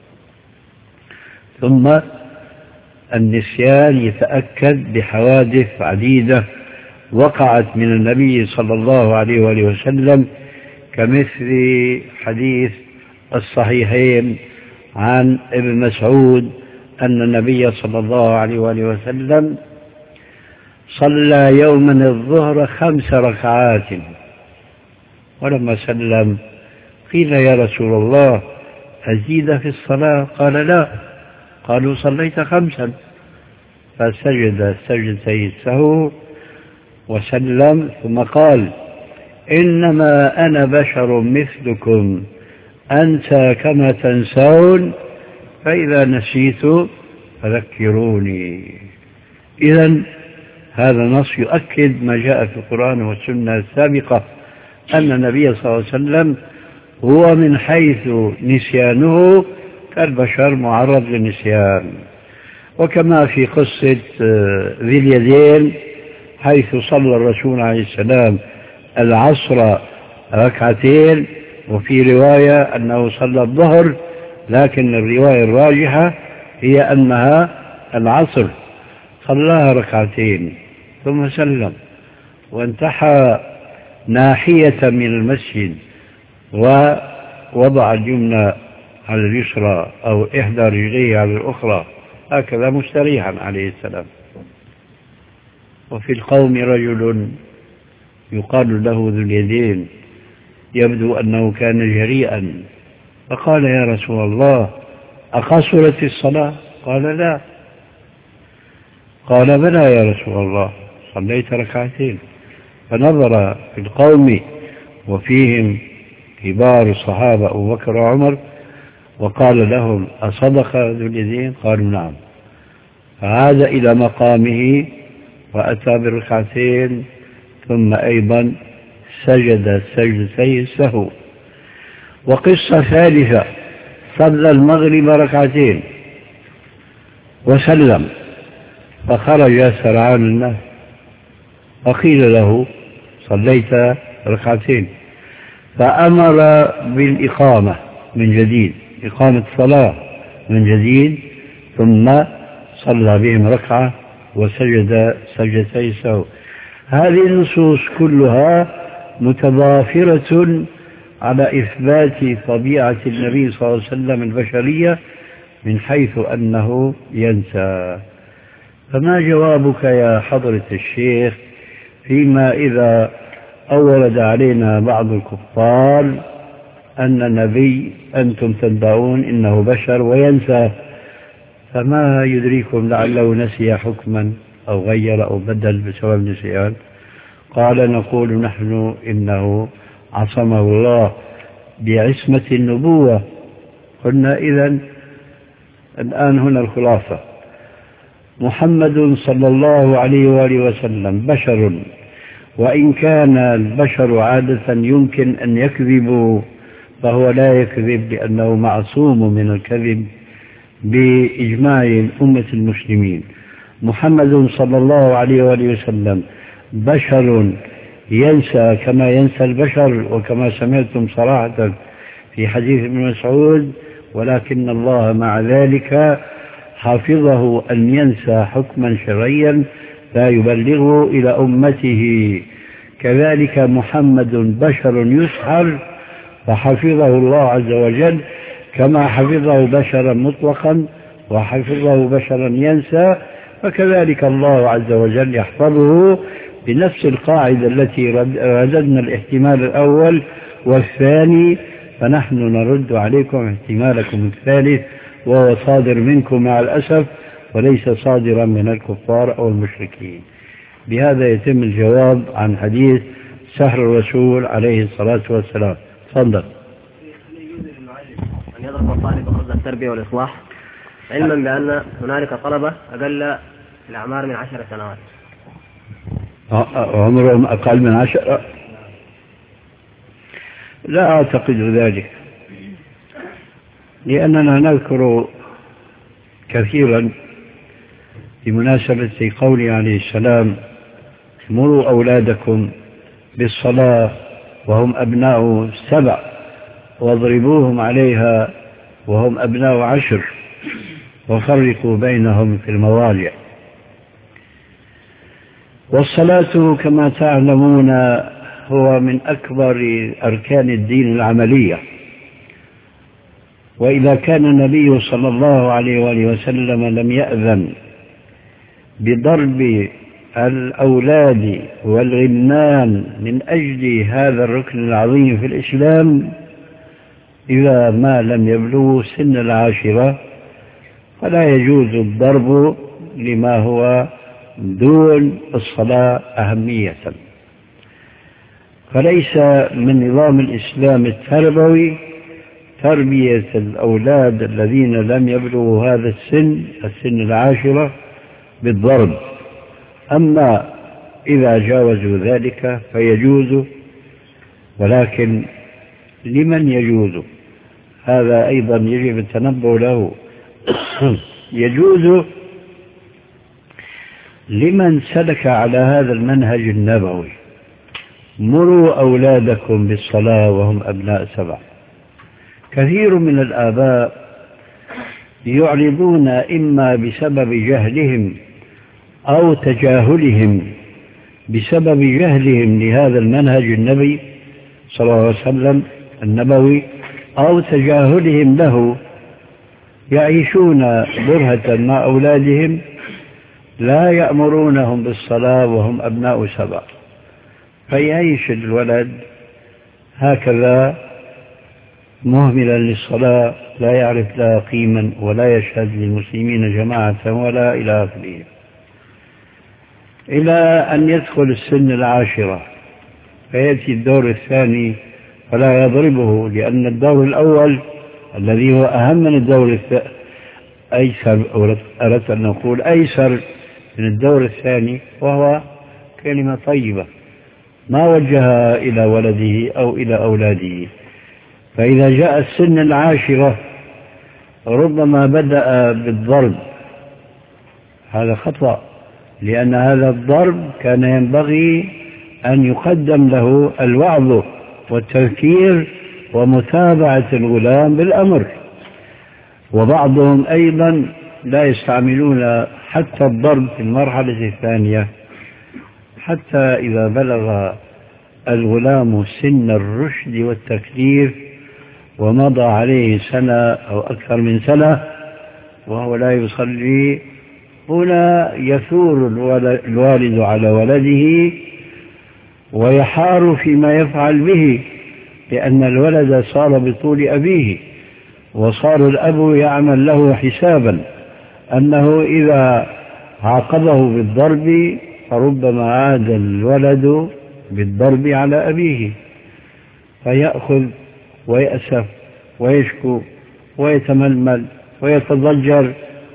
ثم النسيان يتأكد بحوادث عديدة وقعت من النبي صلى الله عليه وآله وسلم، كمثل حديث الصحيحين عن ابن مسعود أن النبي صلى الله عليه وآله وسلم صلى يوما الظهر 5 ركعات، ولما سلم قيل: يا رسول الله أزيد في الصلاة؟ قال: لا. قالوا: صليت 5. فسجد سجدتي السهو وسلم، ثم قال: إنما أنا بشر مثلكم أنسى كما تنسون، فإذا نسيت فذكروني. إذن هذا النص يؤكد ما جاء في القرآن والسنة السابقة، أن النبي صلى الله عليه وسلم هو من حيث نسيانه كالبشر معرض للنسيان. وكما في قصة ذي اليدين حيث صلى الرسول عليه السلام العصر 2 وفي رواية أنه صلى الظهر، لكن الرواية الراجحة هي أنها العصر، صلاها 2 ثم سلم وانتحى ناحية من المسجد ووضع اليمنى على اليسرى أو إحدى رجليه على الأخرى هكذا مستريحا عليه السلام. وفي القوم رجل يقال له ذو اليدين، يبدو أنه كان جريئا، فقال: يا رسول الله أقصرت الصلاة؟ قال: لا. قال بلى يا رسول الله صليت ركعتين. فنظر في القوم وفيهم كبار الصحابة أبو بكر وعمر وقال لهم أصدق ذو اليدين؟ قالوا نعم. فعاد إلى مقامه وأتى بالركعتين ثم أيضا سجد سجدتي السهو. وقصة ثالثة صلى المغرب ركعتين وسلم فخرج سرعان الناس فقيل له صليت ركعتين فأمر بالإقامة من جديد، إقامة الصلاة من جديد، ثم صلى بهم ركعة وسجد سجدتي السهو. هذه النصوص كلها متضافرة على إثبات طبيعة النبي صلى الله عليه وسلم البشرية من حيث أنه ينسى. فما جوابك يا حضرة الشيخ فيما إذا أورد علينا بعض الكفار أن النبي أنتم تدعون إنه بشر وينسى، فما يدريكم لعله نسي حكما أو غير أو بدل بسبب نسيان؟ قال نقول نحن إنه عصمه الله بعصمة النبوة. قلنا إذن الآن هنا الخلاصة: محمد صلى الله عليه وآله وسلم بشر، وإن كان البشر عادة يمكن أن يكذبوا فهو لا يكذب لأنه معصوم من الكذب بإجماع أمة المسلمين. محمد صلى الله عليه وآله وسلم بشر ينسى كما ينسى البشر، وكما سمعتم صراحة في حديث ابن مسعود: ولكن الله مع ذلك حافظه أن ينسى حكما شرعيا لا يبلغه إلى أمته. كذلك محمد بشر يسحر فحفظه الله عز وجل كما حفظه بشرا مطلقا وحفظه بشرا ينسى، فكذلك الله عز وجل يحفظه بنفس القاعدة التي رددنا الاحتمال الأول والثاني، فنحن نرد عليكم احتمالكم الثالث وهو صادر منكم مع الأسف وليس صادرا من الكفار أو المشركين. بهذا يتم الجواب عن حديث سحر الرسول عليه الصلاة والسلام. تفضل. أن يضرب الطالب قصد التربية والإصلاح علما بأن هنالك طلبة أقل الأعمار من 10 سنوات. عمرهم أقل من 10؟ لا أعتقد ذلك، لأننا نذكر كثيرا بمناسبة قوله عليه السلام: مروا أولادكم بالصلاة وهم أبناء 7 واضربوهم عليها وهم أبناء 10 وفرقوا بينهم في المضاجع. والصلاة كما تعلمون هو من أكبر أركان الدين العملية، وإذا كان النبي صلى الله عليه وآله وسلم لم يأذن بضرب الأولاد والغلمان من أجل هذا الركن العظيم في الإسلام إذا ما لم يبلغوا سن 10، فلا يجوز الضرب لما هو دون الصلاة أهمية. فليس من نظام الإسلام التربوي تربية الأولاد الذين لم يبلغوا هذا السن 10 بالضرب. أما إذا جاوزوا ذلك فيجوز، ولكن لمن يجوز؟ هذا أيضا يجب التنبه له. يجوز لمن سلك على هذا المنهج النبوي: مروا أولادكم بالصلاة وهم أبناء 7. كثير من الآباء يعرضون إما بسبب جهلهم أو تجاهلهم بسبب جهلهم لهذا المنهج النبي صلى الله عليه وسلم النبوي أو تجاهلهم له، يعيشون برهة مع أولادهم لا يأمرونهم بالصلاة وهم أبناء 7، فيعيش الولد هكذا مهملا للصلاة، لا يعرف لها قيما ولا يشهد للمسلمين جماعة ولا إلى آخره. إلى أن يدخل السن العاشرة فيأتي الدور الثاني فلا يضربه، لأن الدور الأول الذي هو أهم من الدور أيسر، أردت أن نقول أيسر من الدور الثاني، وهو كلمة طيبة ما وجهها إلى ولده أو إلى أولاده. فإذا جاء السن العاشرة ربما بدأ بالضرب، هذا خطأ، لأن هذا الضرب كان ينبغي أن يقدم له الوعظ والتذكير ومتابعة الغلام بالأمر. وبعضهم أيضا لا يستعملون حتى الضرب في المرحلة الثانية، حتى إذا بلغ الغلام سن الرشد والتكليف ومضى عليه سنة أو أكثر من سنة وهو لا يصلي، هنا يثور الوالد على ولده ويحار فيما يفعل به، لأن الولد صار بطول أبيه، وصار الأب يعمل له حسابا أنه إذا عاقبه بالضرب فربما عاد الولد بالضرب على أبيه، فيأخذ ويأسف ويشكو ويتململ ويتضجر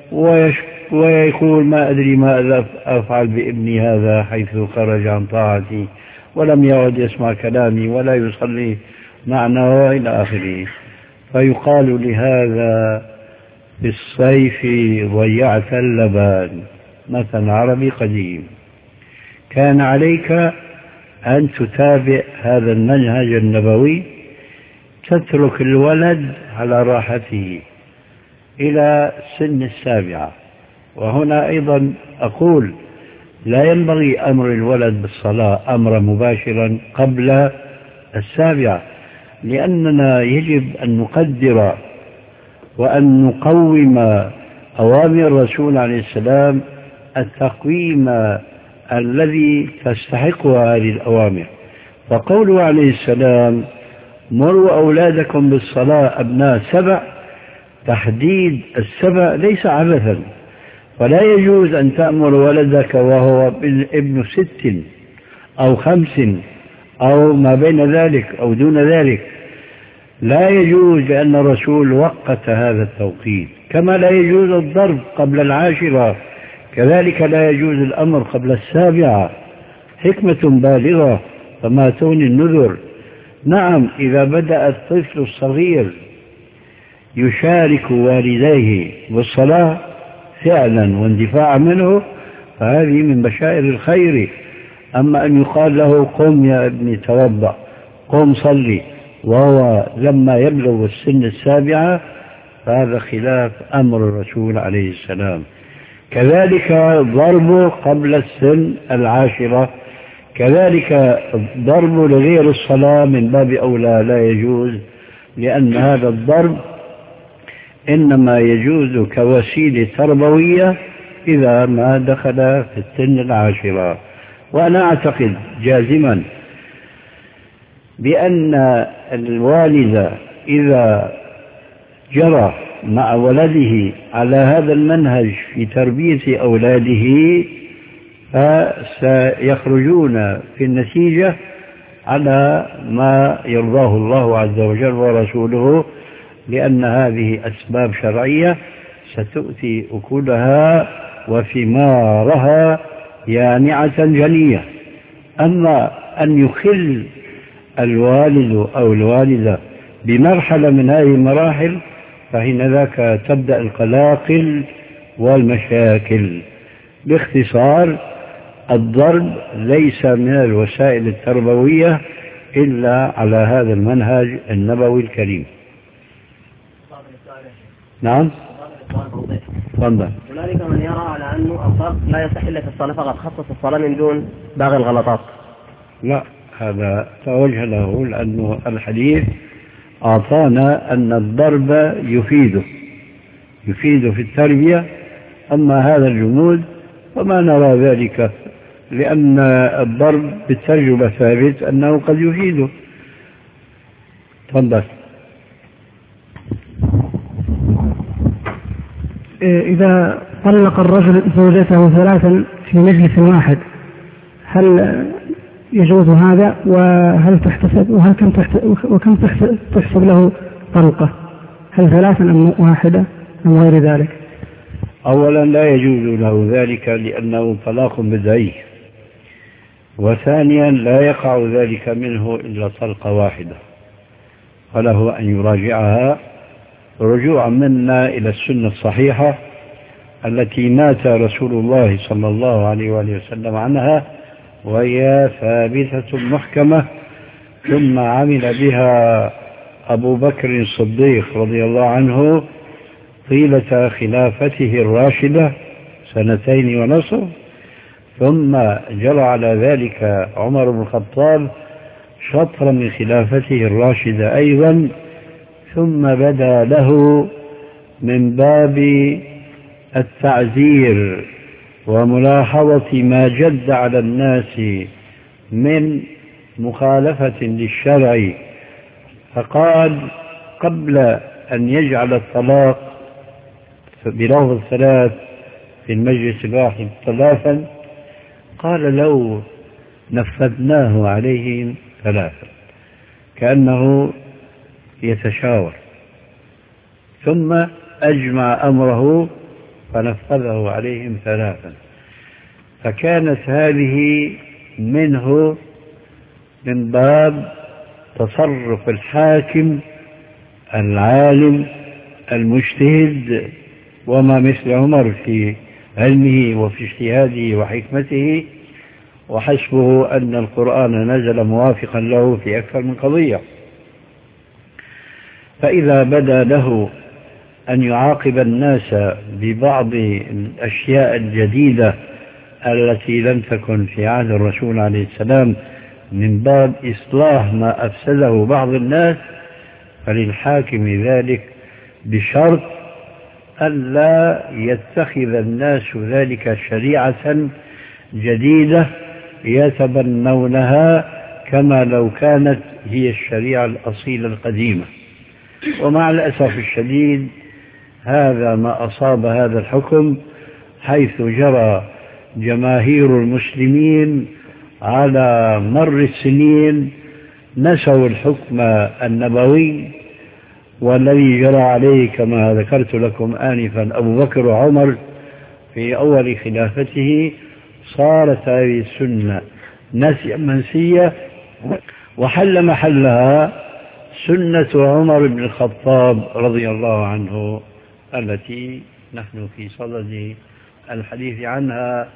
ويقول ما أدري ماذا أفعل بابني هذا حيث خرج عن طاعتي ولم يعد يسمع كلامي ولا يصلي معنا وإلى آخره. فيقال لهذا في الصيف ضيعت اللبان، مثل عربي قديم. كان عليك أن تتابع هذا المنهج النبوي، تترك الولد على راحته إلى سن السابعة. وهنا أيضا أقول لا ينبغي أمر الولد بالصلاة أمر مباشرا قبل السابعة، لأننا يجب أن نقدر وأن نقوم أوامر الرسول عليه السلام التقويم الذي تستحقها هذه الأوامر. فقوله عليه السلام مروا أولادكم بالصلاة أبناء 7، تحديد 7 ليس عبثا، فلا يجوز أن تأمر ولدك وهو ابن 6 أو 5 أو ما بين ذلك أو دون ذلك، لا يجوز، لأن الرسول وقت هذا التوقيت. كما لا يجوز الضرب قبل 10، كذلك لا يجوز الأمر قبل 7، حكمة بالغة فما تغني النذر. نعم، إذا بدأ الطفل الصغير يشارك والديه بالصلاة فعلا واندفاعا منه فهذه من بشائر الخير. أما أن يقال له قم يا ابني توضأ، قم صلي، وهو لما يبلغ السن 7 فهذا خلاف أمر الرسول عليه السلام. كذلك ضربه قبل السن 10، كذلك ضرب لغير الصلاة من باب أولى لا يجوز، لأن هذا الضرب إنما يجوز كوسيلة تربوية إذا ما دخل في السن 10. وأنا أعتقد جازما بأن الوالد إذا جرى مع ولده على هذا المنهج في تربية أولاده فسيخرجون في النتيجة على ما يرضاه الله عز وجل ورسوله، لأن هذه أسباب شرعية ستؤتي أكلها وثمارها يانعة جنية. أما أن يخل الوالد أو الوالدة بمرحلة من هذه المراحل فحين ذاك تبدأ القلاقل والمشاكل. باختصار الضرب ليس من الوسائل التربوية إلا على هذا المنهج النبوي الكريم. نعم. تفضل. هنالك من يرى على أنه الضرب لا يصح إلا في الصلاة فقط، خصص الصلاة من دون باقي الغلطات. لا، هذا توجه له، لأنه الحديث أعطانا أن الضرب يفيد في التربية. أما هذا الجمود فما نرى ذلك، لأن الضرب بالتجربة ثابت أنه قد يفيده. تفضل. إذا طلق الرجل زوجته 3 في مجلس واحد هل يجوز هذا؟ وهل تحتسب وكم تحسب له طلقة؟ هل 3 أم 1 أم غير ذلك؟ أولا لا يجوز له ذلك لأنه طلاق بدعي، وثانيا لا يقع ذلك منه إلا طلقة واحدة، فله أن يراجعها رجوعا منا إلى السنة الصحيحة التي مات رسول الله صلى الله عليه وآله وسلم عنها، وهي ثابتة محكمة، ثم عمل بها أبو بكر الصديق رضي الله عنه طيلة خلافته الراشدة 2.5 ثم جرى على ذلك عمر بن الخطاب شطرا من خلافته الراشدة أيضا، ثم بدا له من باب التعزير وملاحظة ما جد على الناس من مخالفة للشرع، فقال قبل أن يجعل الطلاق بلفظ 3 في المجلس الواحد 3، قال لو نفذناه عليهم 3، كأنه يتشاور، ثم أجمع أمره فنفذه عليهم 3. فكانت هذه منه من باب تصرف الحاكم العالم المجتهد، وما مثل عمر في علمه وفي اجتهاده وحكمته، وحسبه أن القرآن نزل موافقا له في أكثر من قضية. فإذا بدا له أن يعاقب الناس ببعض الأشياء الجديدة التي لم تكن في عهد الرسول عليه السلام من باب إصلاح ما أفسده بعض الناس، فللحاكم ذلك بشرط ألا يتخذ الناس ذلك شريعة جديدة يتبنونها كما لو كانت هي الشريعة الأصيلة القديمة. ومع الأسف الشديد هذا ما أصاب هذا الحكم، حيث جرى جماهير المسلمين على مر السنين نسوا الحكم النبوي، والذي جرى عليه كما ذكرت لكم آنفا أبو بكر وعمر في أول خلافته، صارت هذه السنة منسية، وحل محلها سنة عمر بن الخطاب رضي الله عنه التي نحن في صدد الحديث عنها،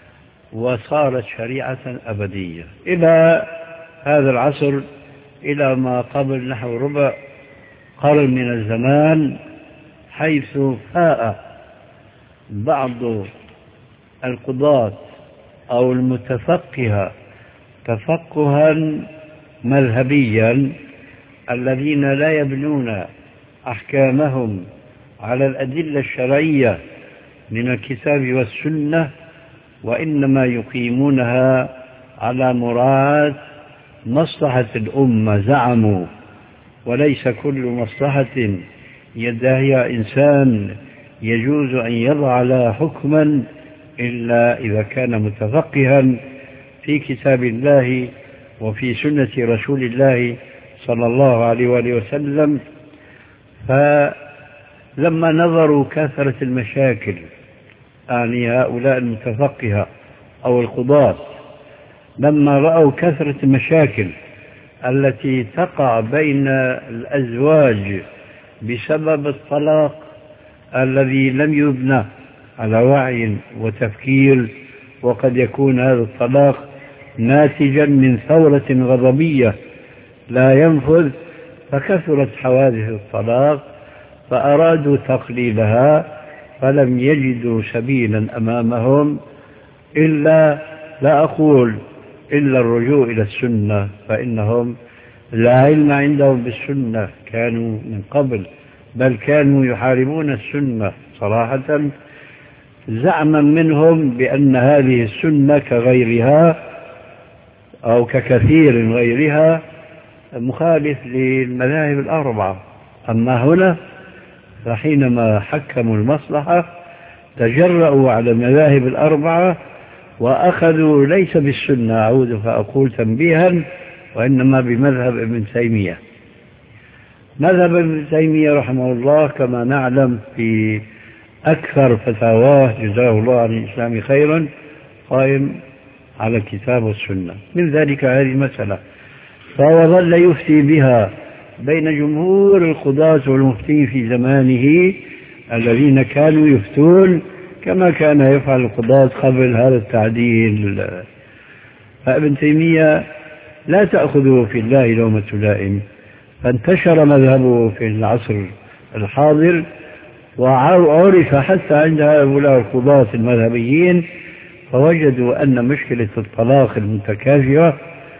وصارت شريعة أبدية إلى هذا العصر، إلى ما قبل نحو ربع قرن من الزمان، حيث فاء بعض القضاة أو المتفقهة تفقها مذهبيا الذين لا يبنون أحكامهم على الأدلة الشرعية من الكتاب والسنة، وإنما يقيمونها على مراعاة مصلحة الأمة زعموا، وليس كل مصلحة يدعيها إنسان يجوز أن يضع لها حكما إلا إذا كان متفقها في كتاب الله وفي سنة رسول الله صلى الله عليه وآله وسلم. فلما نظروا كثرة المشاكل يعني هؤلاء المتفقهة أو القضاة، لما رأوا كثرة المشاكل التي تقع بين الأزواج بسبب الطلاق الذي لم يبنى على وعي وتفكير، وقد يكون هذا الطلاق ناتجا من ثورة غضبية لا ينفذ، فكثرت حوادث الطلاق فأرادوا تقليلها، فلم يجدوا سبيلا أمامهم إلا، لا أقول إلا الرجوع إلى السنة، فإنهم لا علم عندهم بالسنة كانوا من قبل، بل كانوا يحاربون السنة صراحة، زعما منهم بأن هذه السنة كغيرها أو ككثير غيرها مخالف للمذاهب الأربعة. أما هنا فحينما حكموا المصلحة تجرؤوا على المذاهب الأربعة وأخذوا ليس بالسنة، أعود فأقول تنبيها، وإنما بمذهب ابن تيمية. مذهب ابن تيمية رحمه الله كما نعلم في أكثر فتاواه جزاه الله عن الإسلام خيرا قائم على الكتاب والسنة، من ذلك هذه المسألة، فهو ظل يفتي بها بين جمهور القضاة والمفتين في زمانه الذين كانوا يفتون كما كان يفعل القضاة قبل هذا التعديل. فابن تيمية لا تأخذه في الله لومة لائم، فانتشر مذهبه في العصر الحاضر، وعرف حتى عند هؤلاء القضاة المذهبيين، فوجدوا أن مشكلة الطلاق المتكاثرة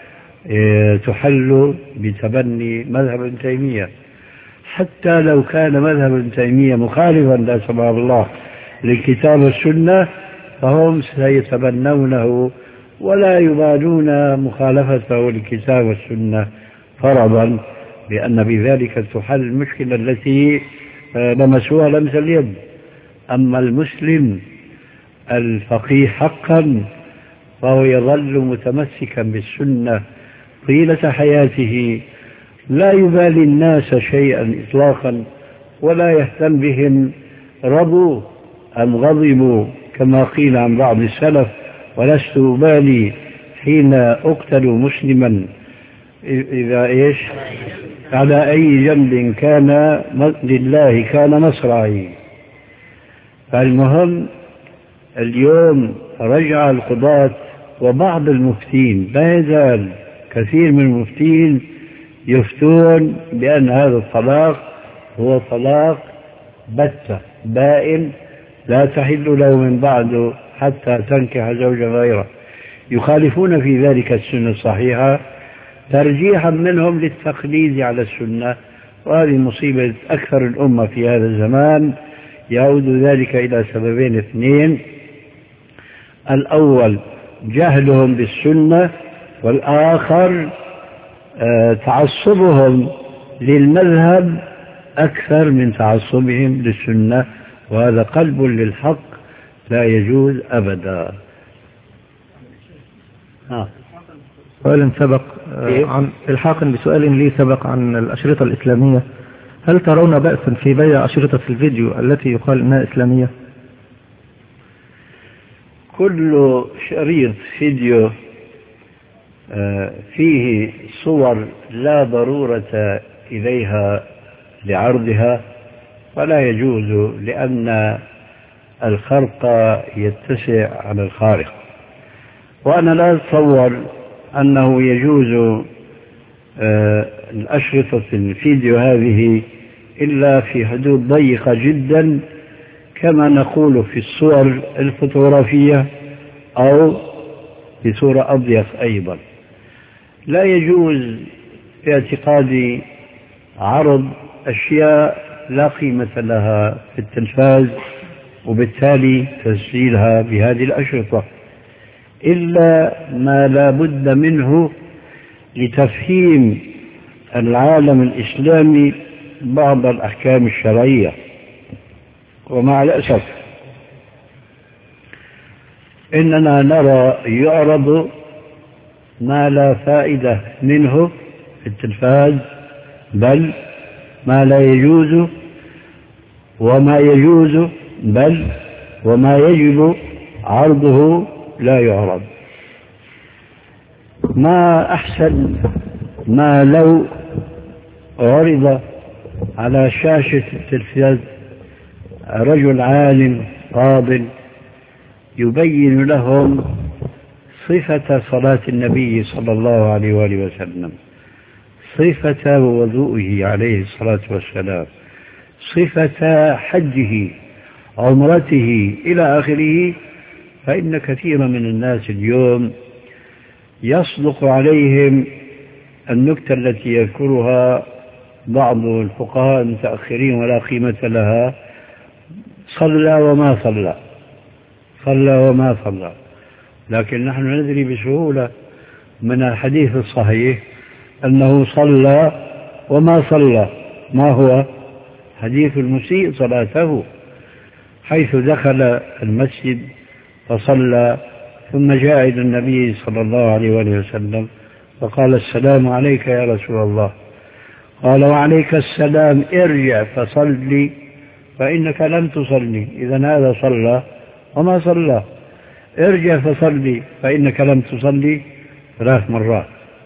تحل بتبني مذهب ابن تيمية، حتى لو كان مذهب ابن تيمية مخالفا لا سمح الله للكتاب والسنة فهم سيتبنونه ولا يبالون مخالفته للكتاب والسنة فرضا، لأن بذلك تحل المشكلة التي لمسوها لمس اليد. أما المسلم الفقيه حقا فهو يظل متمسكا بالسنة طيلة حياته، لا يبالي الناس شيئا إطلاقا، ولا يهتم بهم رضوا أم غضبوا، كما قيل عن بعض السلف: ولست أبالي حين أقتل مسلما إذا على أي جنب كان لله كان نصرعي. فالمهم اليوم رجع القضاة وبعض المفتين، لا يزال كثير من المفتين يفتون بأن هذا الطلاق هو طلاق بتة بائن لا تحل له من بعده حتى تنكح زوجا غيره، يخالفون في ذلك السنة الصحيحة ترجيحا منهم للتقليد على السنة، وهذه مصيبة أكثر الأمة في هذا الزمان. يعود ذلك إلى سببين اثنين: الأول جهلهم بالسنة، والآخر تعصبهم للمذهب أكثر من تعصبهم للسنة، وهذا قلب للحق لا يجوز أبدا. سؤال سبق عن الحاق بسؤال لي سبق عن الأشرطة الإسلامية، هل ترون بأسا في بيع أشرطة الفيديو التي يقال إنها إسلامية؟ كل شريط فيديو فيه صور لا ضرورة إليها لعرضها فلا يجوز، لأن الخرق يتسع على الخارق، وأنا لا أتصور أنه يجوز الأشرطة الفيديو هذه إلا في حدود ضيقة جدا، كما نقول في الصور الفوتوغرافية أو في صورة أضيق أيضا. لا يجوز في اعتقادي عرض أشياء لا قيمة لها في التلفاز، وبالتالي تسجيلها بهذه الأشرطة، إلا ما لا بد منه لتفهيم العالم الإسلامي بعض الأحكام الشرعية. ومع الأسف إننا نرى يعرض ما لا فائدة منه في التلفاز، بل ما لا يجوز، وما يجوز بل وما يجب عرضه لا يعرض. ما أحسن ما لو عرض على شاشة التلفاز رجل عالم فاضل يبين لهم صفة صلاة النبي صلى الله عليه وآله وسلم، صفة وضوئه عليه الصلاة والسلام، صفة حجه، عمرته إلى آخره. فإن كثيرا من الناس اليوم يصدق عليهم النكتة التي يذكرها بعض الفقهاء المتأخرين ولا قيمة لها: صلى وما صلى، صلى وما صلى. لكن نحن ندري بسهولة من الحديث الصحيح أنه صلى وما صلى. ما هو حديث المسيء صلاته، حيث دخل المسجد فصلى ثم جاء إلى النبي صلى الله عليه وآله وسلم فقال السلام عليك يا رسول الله. قال وعليك السلام، ارجع فصلي فإنك لم تصلي. إذن هذا صلى وما صلى. ارجع فصلي فإنك لم تصلي 3 مرات.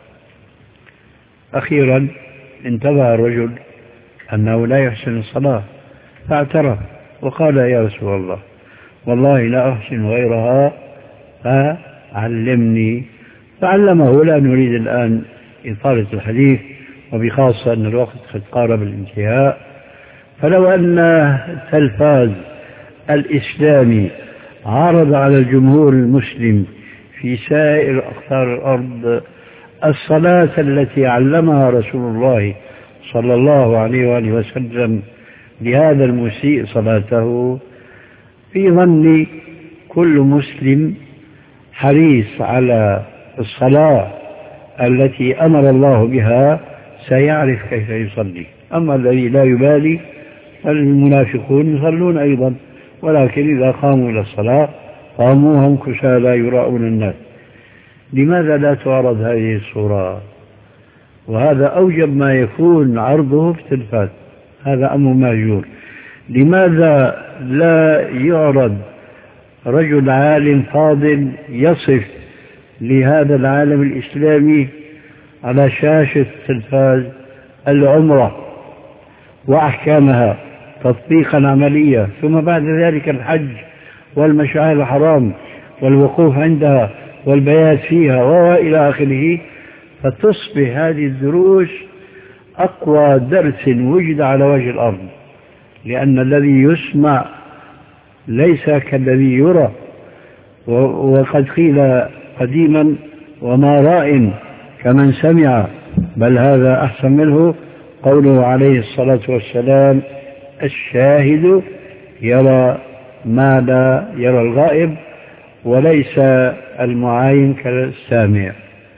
أخيرا انتبه الرجل أنه لا يحسن الصلاة فاعترف وقال يا رسول الله والله لا أحسن غيرها فعلمني. فعلمه. لا نريد الآن إطالة الحديث، وبخاصة أن الوقت قد قارب الانتهاء. فلو أن التلفاز الإسلامي عرض على الجمهور المسلم في سائر أقطار الأرض الصلاة التي علمها رسول الله صلى الله عليه وآله وسلم لهذا المسيء صلاته، في ظني كل مسلم حريص على الصلاة التي أمر الله بها سيعرف كيف يصلي. أما الذي لا يبالي المنافقون يصلون أيضا، ولكن إذا قاموا إلى الصلاة قاموا هم كسالى يراؤون الناس. لماذا لا تعرض هذه الصورة؟ وهذا أوجب ما يكون عرضه في التلفاز، هذا أمر مهجور. لماذا لا يعرض رجل عالم فاضل يصف لهذا العالم الإسلامي على شاشة التلفاز العمرة وأحكامها تطبيقا عمليا، ثم بعد ذلك الحج والمشاعر الحرام والوقوف عندها والبيات فيها وإلى آخره، فتصبح هذه الدروس أقوى درس وجد على وجه الأرض، لأن الذي يسمع ليس كالذي يرى. وقد قيل قديما وما راء كمن سمع، بل هذا أحسن منه. قوله عليه الصلاة والسلام الشاهد يرى ما لا يرى الغائب، وليس المعاين كالسامع.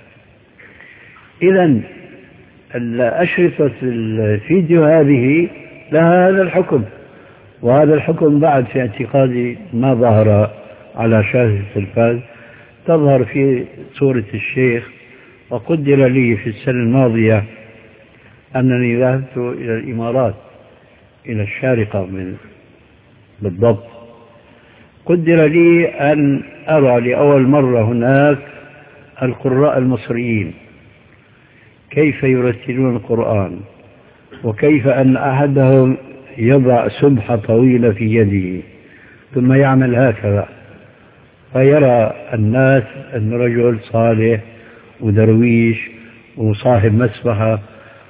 إذن الأشرطة الفيديو هذه لها هذا الحكم، وهذا الحكم بعد في اعتقادي ما ظهر على شاشة التلفاز، تظهر في صورة الشيخ. وقدر لي في السنة الماضية أنني ذهبت إلى الإمارات، إلى الشارقة بالضبط. قدر لي أن أرى لأول مرة هناك القراء المصريين كيف يرتلون القرآن، وكيف أن أحدهم يضع سبحة طويلة في يده ثم يعمل هكذا، فيرى الناس أن رجل صالح ودرويش وصاحب مسبحة،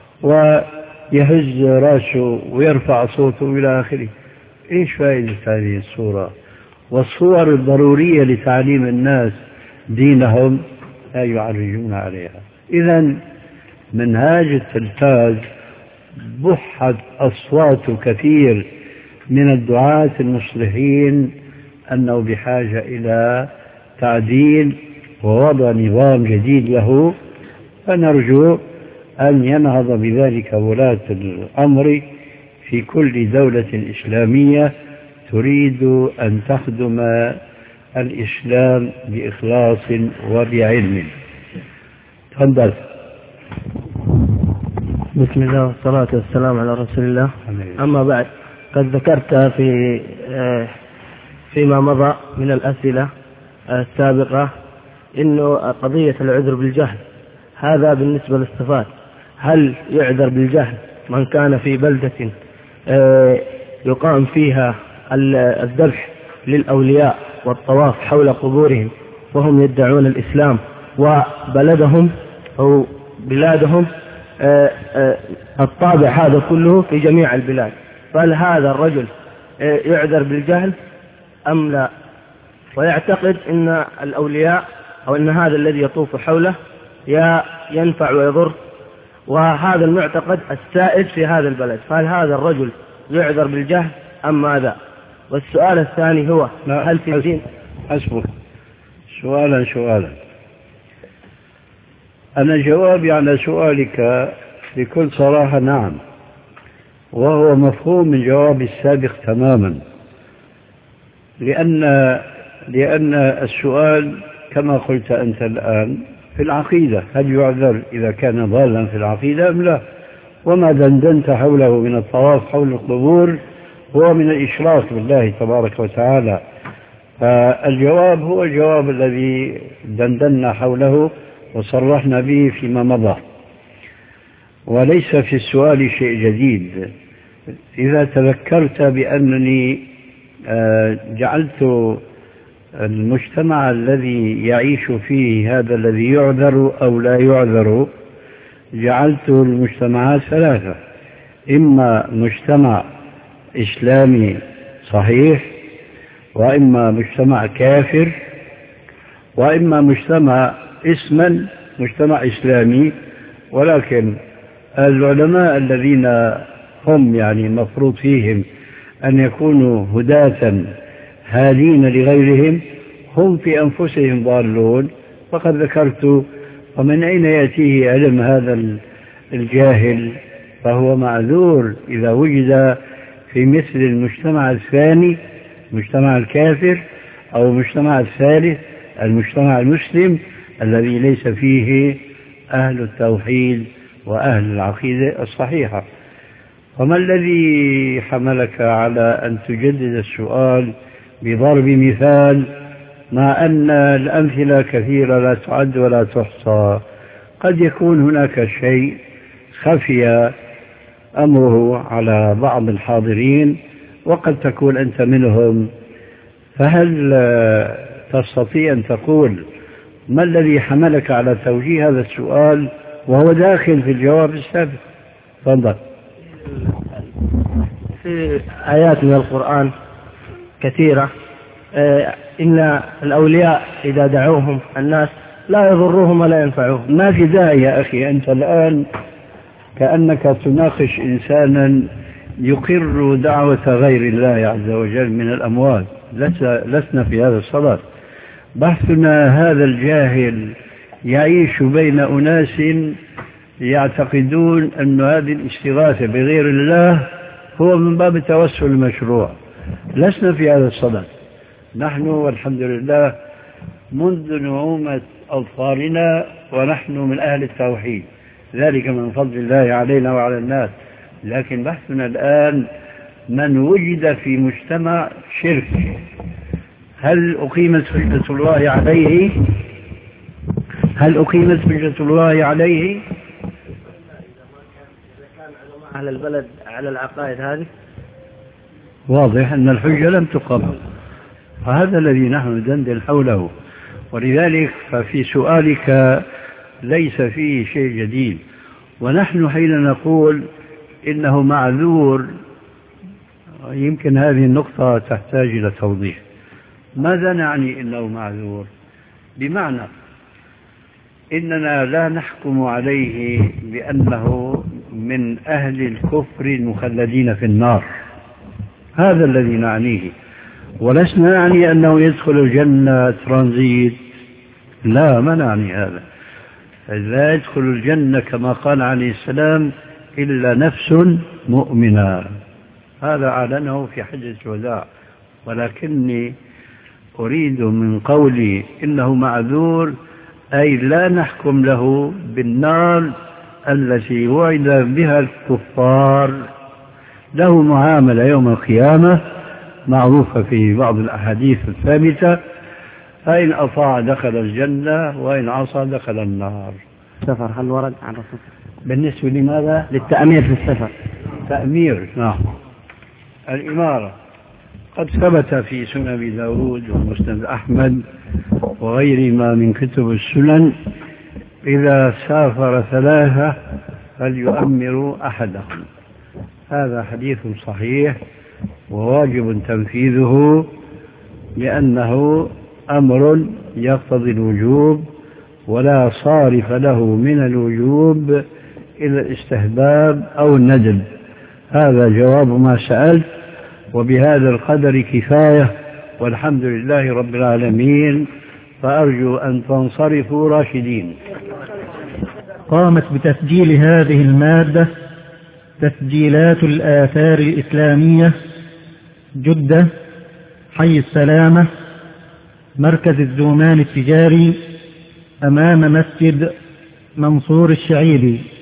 ويهز رأسه ويرفع صوته إلى آخره. إيش فائدة هذه الصورة؟ والصور الضرورية لتعليم الناس دينهم لا يعرجون عليها. إذن منهاج التلفاز بحت أصوات كثير من الدعاة المصلحين أنه بحاجة إلى تعديل ووضع نظام جديد له، فنرجو أن ينهض بذلك ولاة الأمر في كل دولة إسلامية تريد أن تخدم الإسلام بإخلاص وبعلم. تفضل. بسم الله والصلاة والسلام على رسول الله. أما بعد، قد ذكرت فيما مضى من الأسئلة السابقة إنه قضية العذر بالجهل، هذا بالنسبة للصفات، هل يعذر بالجهل من كان في بلدة يقام فيها الذبح للأولياء والطواف حول قبورهم وهم يدعون الإسلام، وبلدهم أو بلادهم الطابع هذا كله في جميع البلاد، فهل هذا الرجل يعذر بالجهل أم لا؟ ويعتقد أن الأولياء أو أن هذا الذي يطوف حوله ينفع ويضر، وهذا المعتقد السائد في هذا البلد، فهل هذا الرجل يعذر بالجهل أم ماذا؟ والسؤال الثاني هو هل في الدين أصبر سؤالا. أنا جوابي على سؤالك بكل صراحة نعم، وهو مفهوم من جوابي السابق تماما، لأن السؤال كما قلت أنت الآن في العقيدة، هل يعذر إذا كان ضالا في العقيدة أم لا؟ وما دندنت حوله من الطواف حول القبور هو من الإشراك بالله تبارك وتعالى. فالجواب هو الجواب الذي دندنا حوله وصرحنا به فيما مضى، وليس في السؤال شيء جديد. إذا تذكرت بأنني جعلت المجتمع الذي يعيش فيه هذا الذي يعذر أو لا يعذر، جعلت المجتمعات ثلاثة: إما مجتمع إسلامي صحيح، وإما مجتمع كافر، وإما مجتمع اسما مجتمع إسلامي. ولكن العلماء الذين هم يعني مفروض فيهم أن يكونوا هداة هادين لغيرهم هم في أنفسهم ضالون. فقد ذكرت ومن أين يأتيه علم هذا الجاهل؟ فهو معذور إذا وجد في مثل المجتمع الثاني مجتمع الكافر، أو المجتمع الثالث المجتمع المسلم الذي ليس فيه أهل التوحيد وأهل العقيدة الصحيحة. وما الذي حملك على أن تجدد السؤال بضرب مثال مع أن الأمثلة كثيرة لا تعد ولا تحصى؟ قد يكون هناك شيء خفي أمره على بعض الحاضرين وقد تكون أنت منهم. فهل تستطيع أن تقول ما الذي حملك على توجيه هذا السؤال وهو داخل في الجواب السابق؟ تفضل. في آيات من القرآن كثيرة إن الأولياء إذا دعوهم الناس لا يضروهم ولا ينفعوهم. ما في داعي يا أخي، أنت الآن كأنك تناقش إنسانا يقر دعوة غير الله عز وجل من الأموات. لسنا في هذا الصدد. بحثنا هذا الجاهل يعيش بين أناس يعتقدون أن هذه الاستغاثة بغير الله هو من باب التوسل المشروع. لسنا في هذا الصدد. نحن والحمد لله منذ نعومة أظفارنا ونحن من أهل التوحيد، ذلك من فضل الله علينا وعلى الناس. لكن بحثنا الآن من وجد في مجتمع شرك، هل أقيمت حجة الله عليه؟ هل أقيمت حجة الله عليه؟ أهل البلد على العقائد هذه واضح أن الحجة لم تقم، فهذا الذي نحن ندندن حوله. ولذلك ففي سؤالك ليس فيه شيء جديد. ونحن حين نقول إنه معذور يمكن هذه النقطة تحتاج إلى توضيح. ماذا نعني إنه معذور؟ بمعنى إننا لا نحكم عليه بأنه من أهل الكفر المخلدين في النار، هذا الذي نعنيه. ولسنا نعني أنه يدخل الجنة ترانزيت، لا، ما نعني هذا. لا يدخل الجنة كما قال عليه السلام إلا نفس مؤمنة، هذا أعلنه في حجة الوداع. ولكني أريد من قولي إنه معذور أي لا نحكم له بالنار التي وعد بها الكفار. له معاملة يوم القيامة معروفة في بعض الأحاديث الثابتة: فإن أطاع دخل الجنة وإن عصى دخل النار. السفر هل ورد عن الرسول بالنسبة لماذا؟ للتأمير في السفر. تأمير، نعم. الإمارة قد ثبت في سنن أبي داود ومسند أحمد وغيرهما من كتب السنن: إذا سافر ثلاثة فليؤمروا أحدهم. هذا حديث صحيح وواجب تنفيذه، لأنه أمر يقتضي الوجوب ولا صارف له من الوجوب إلى الاستحباب أو الندب. هذا جواب ما سألت، وبهذا القدر كفاية، والحمد لله رب العالمين. فأرجو أن تنصرفوا راشدين. قامت بتسجيل هذه المادة تسجيلات الآثار الإسلامية، جدة، حي السلامة، مركز الزومان التجاري أمام مسجد منصور الشعيبي.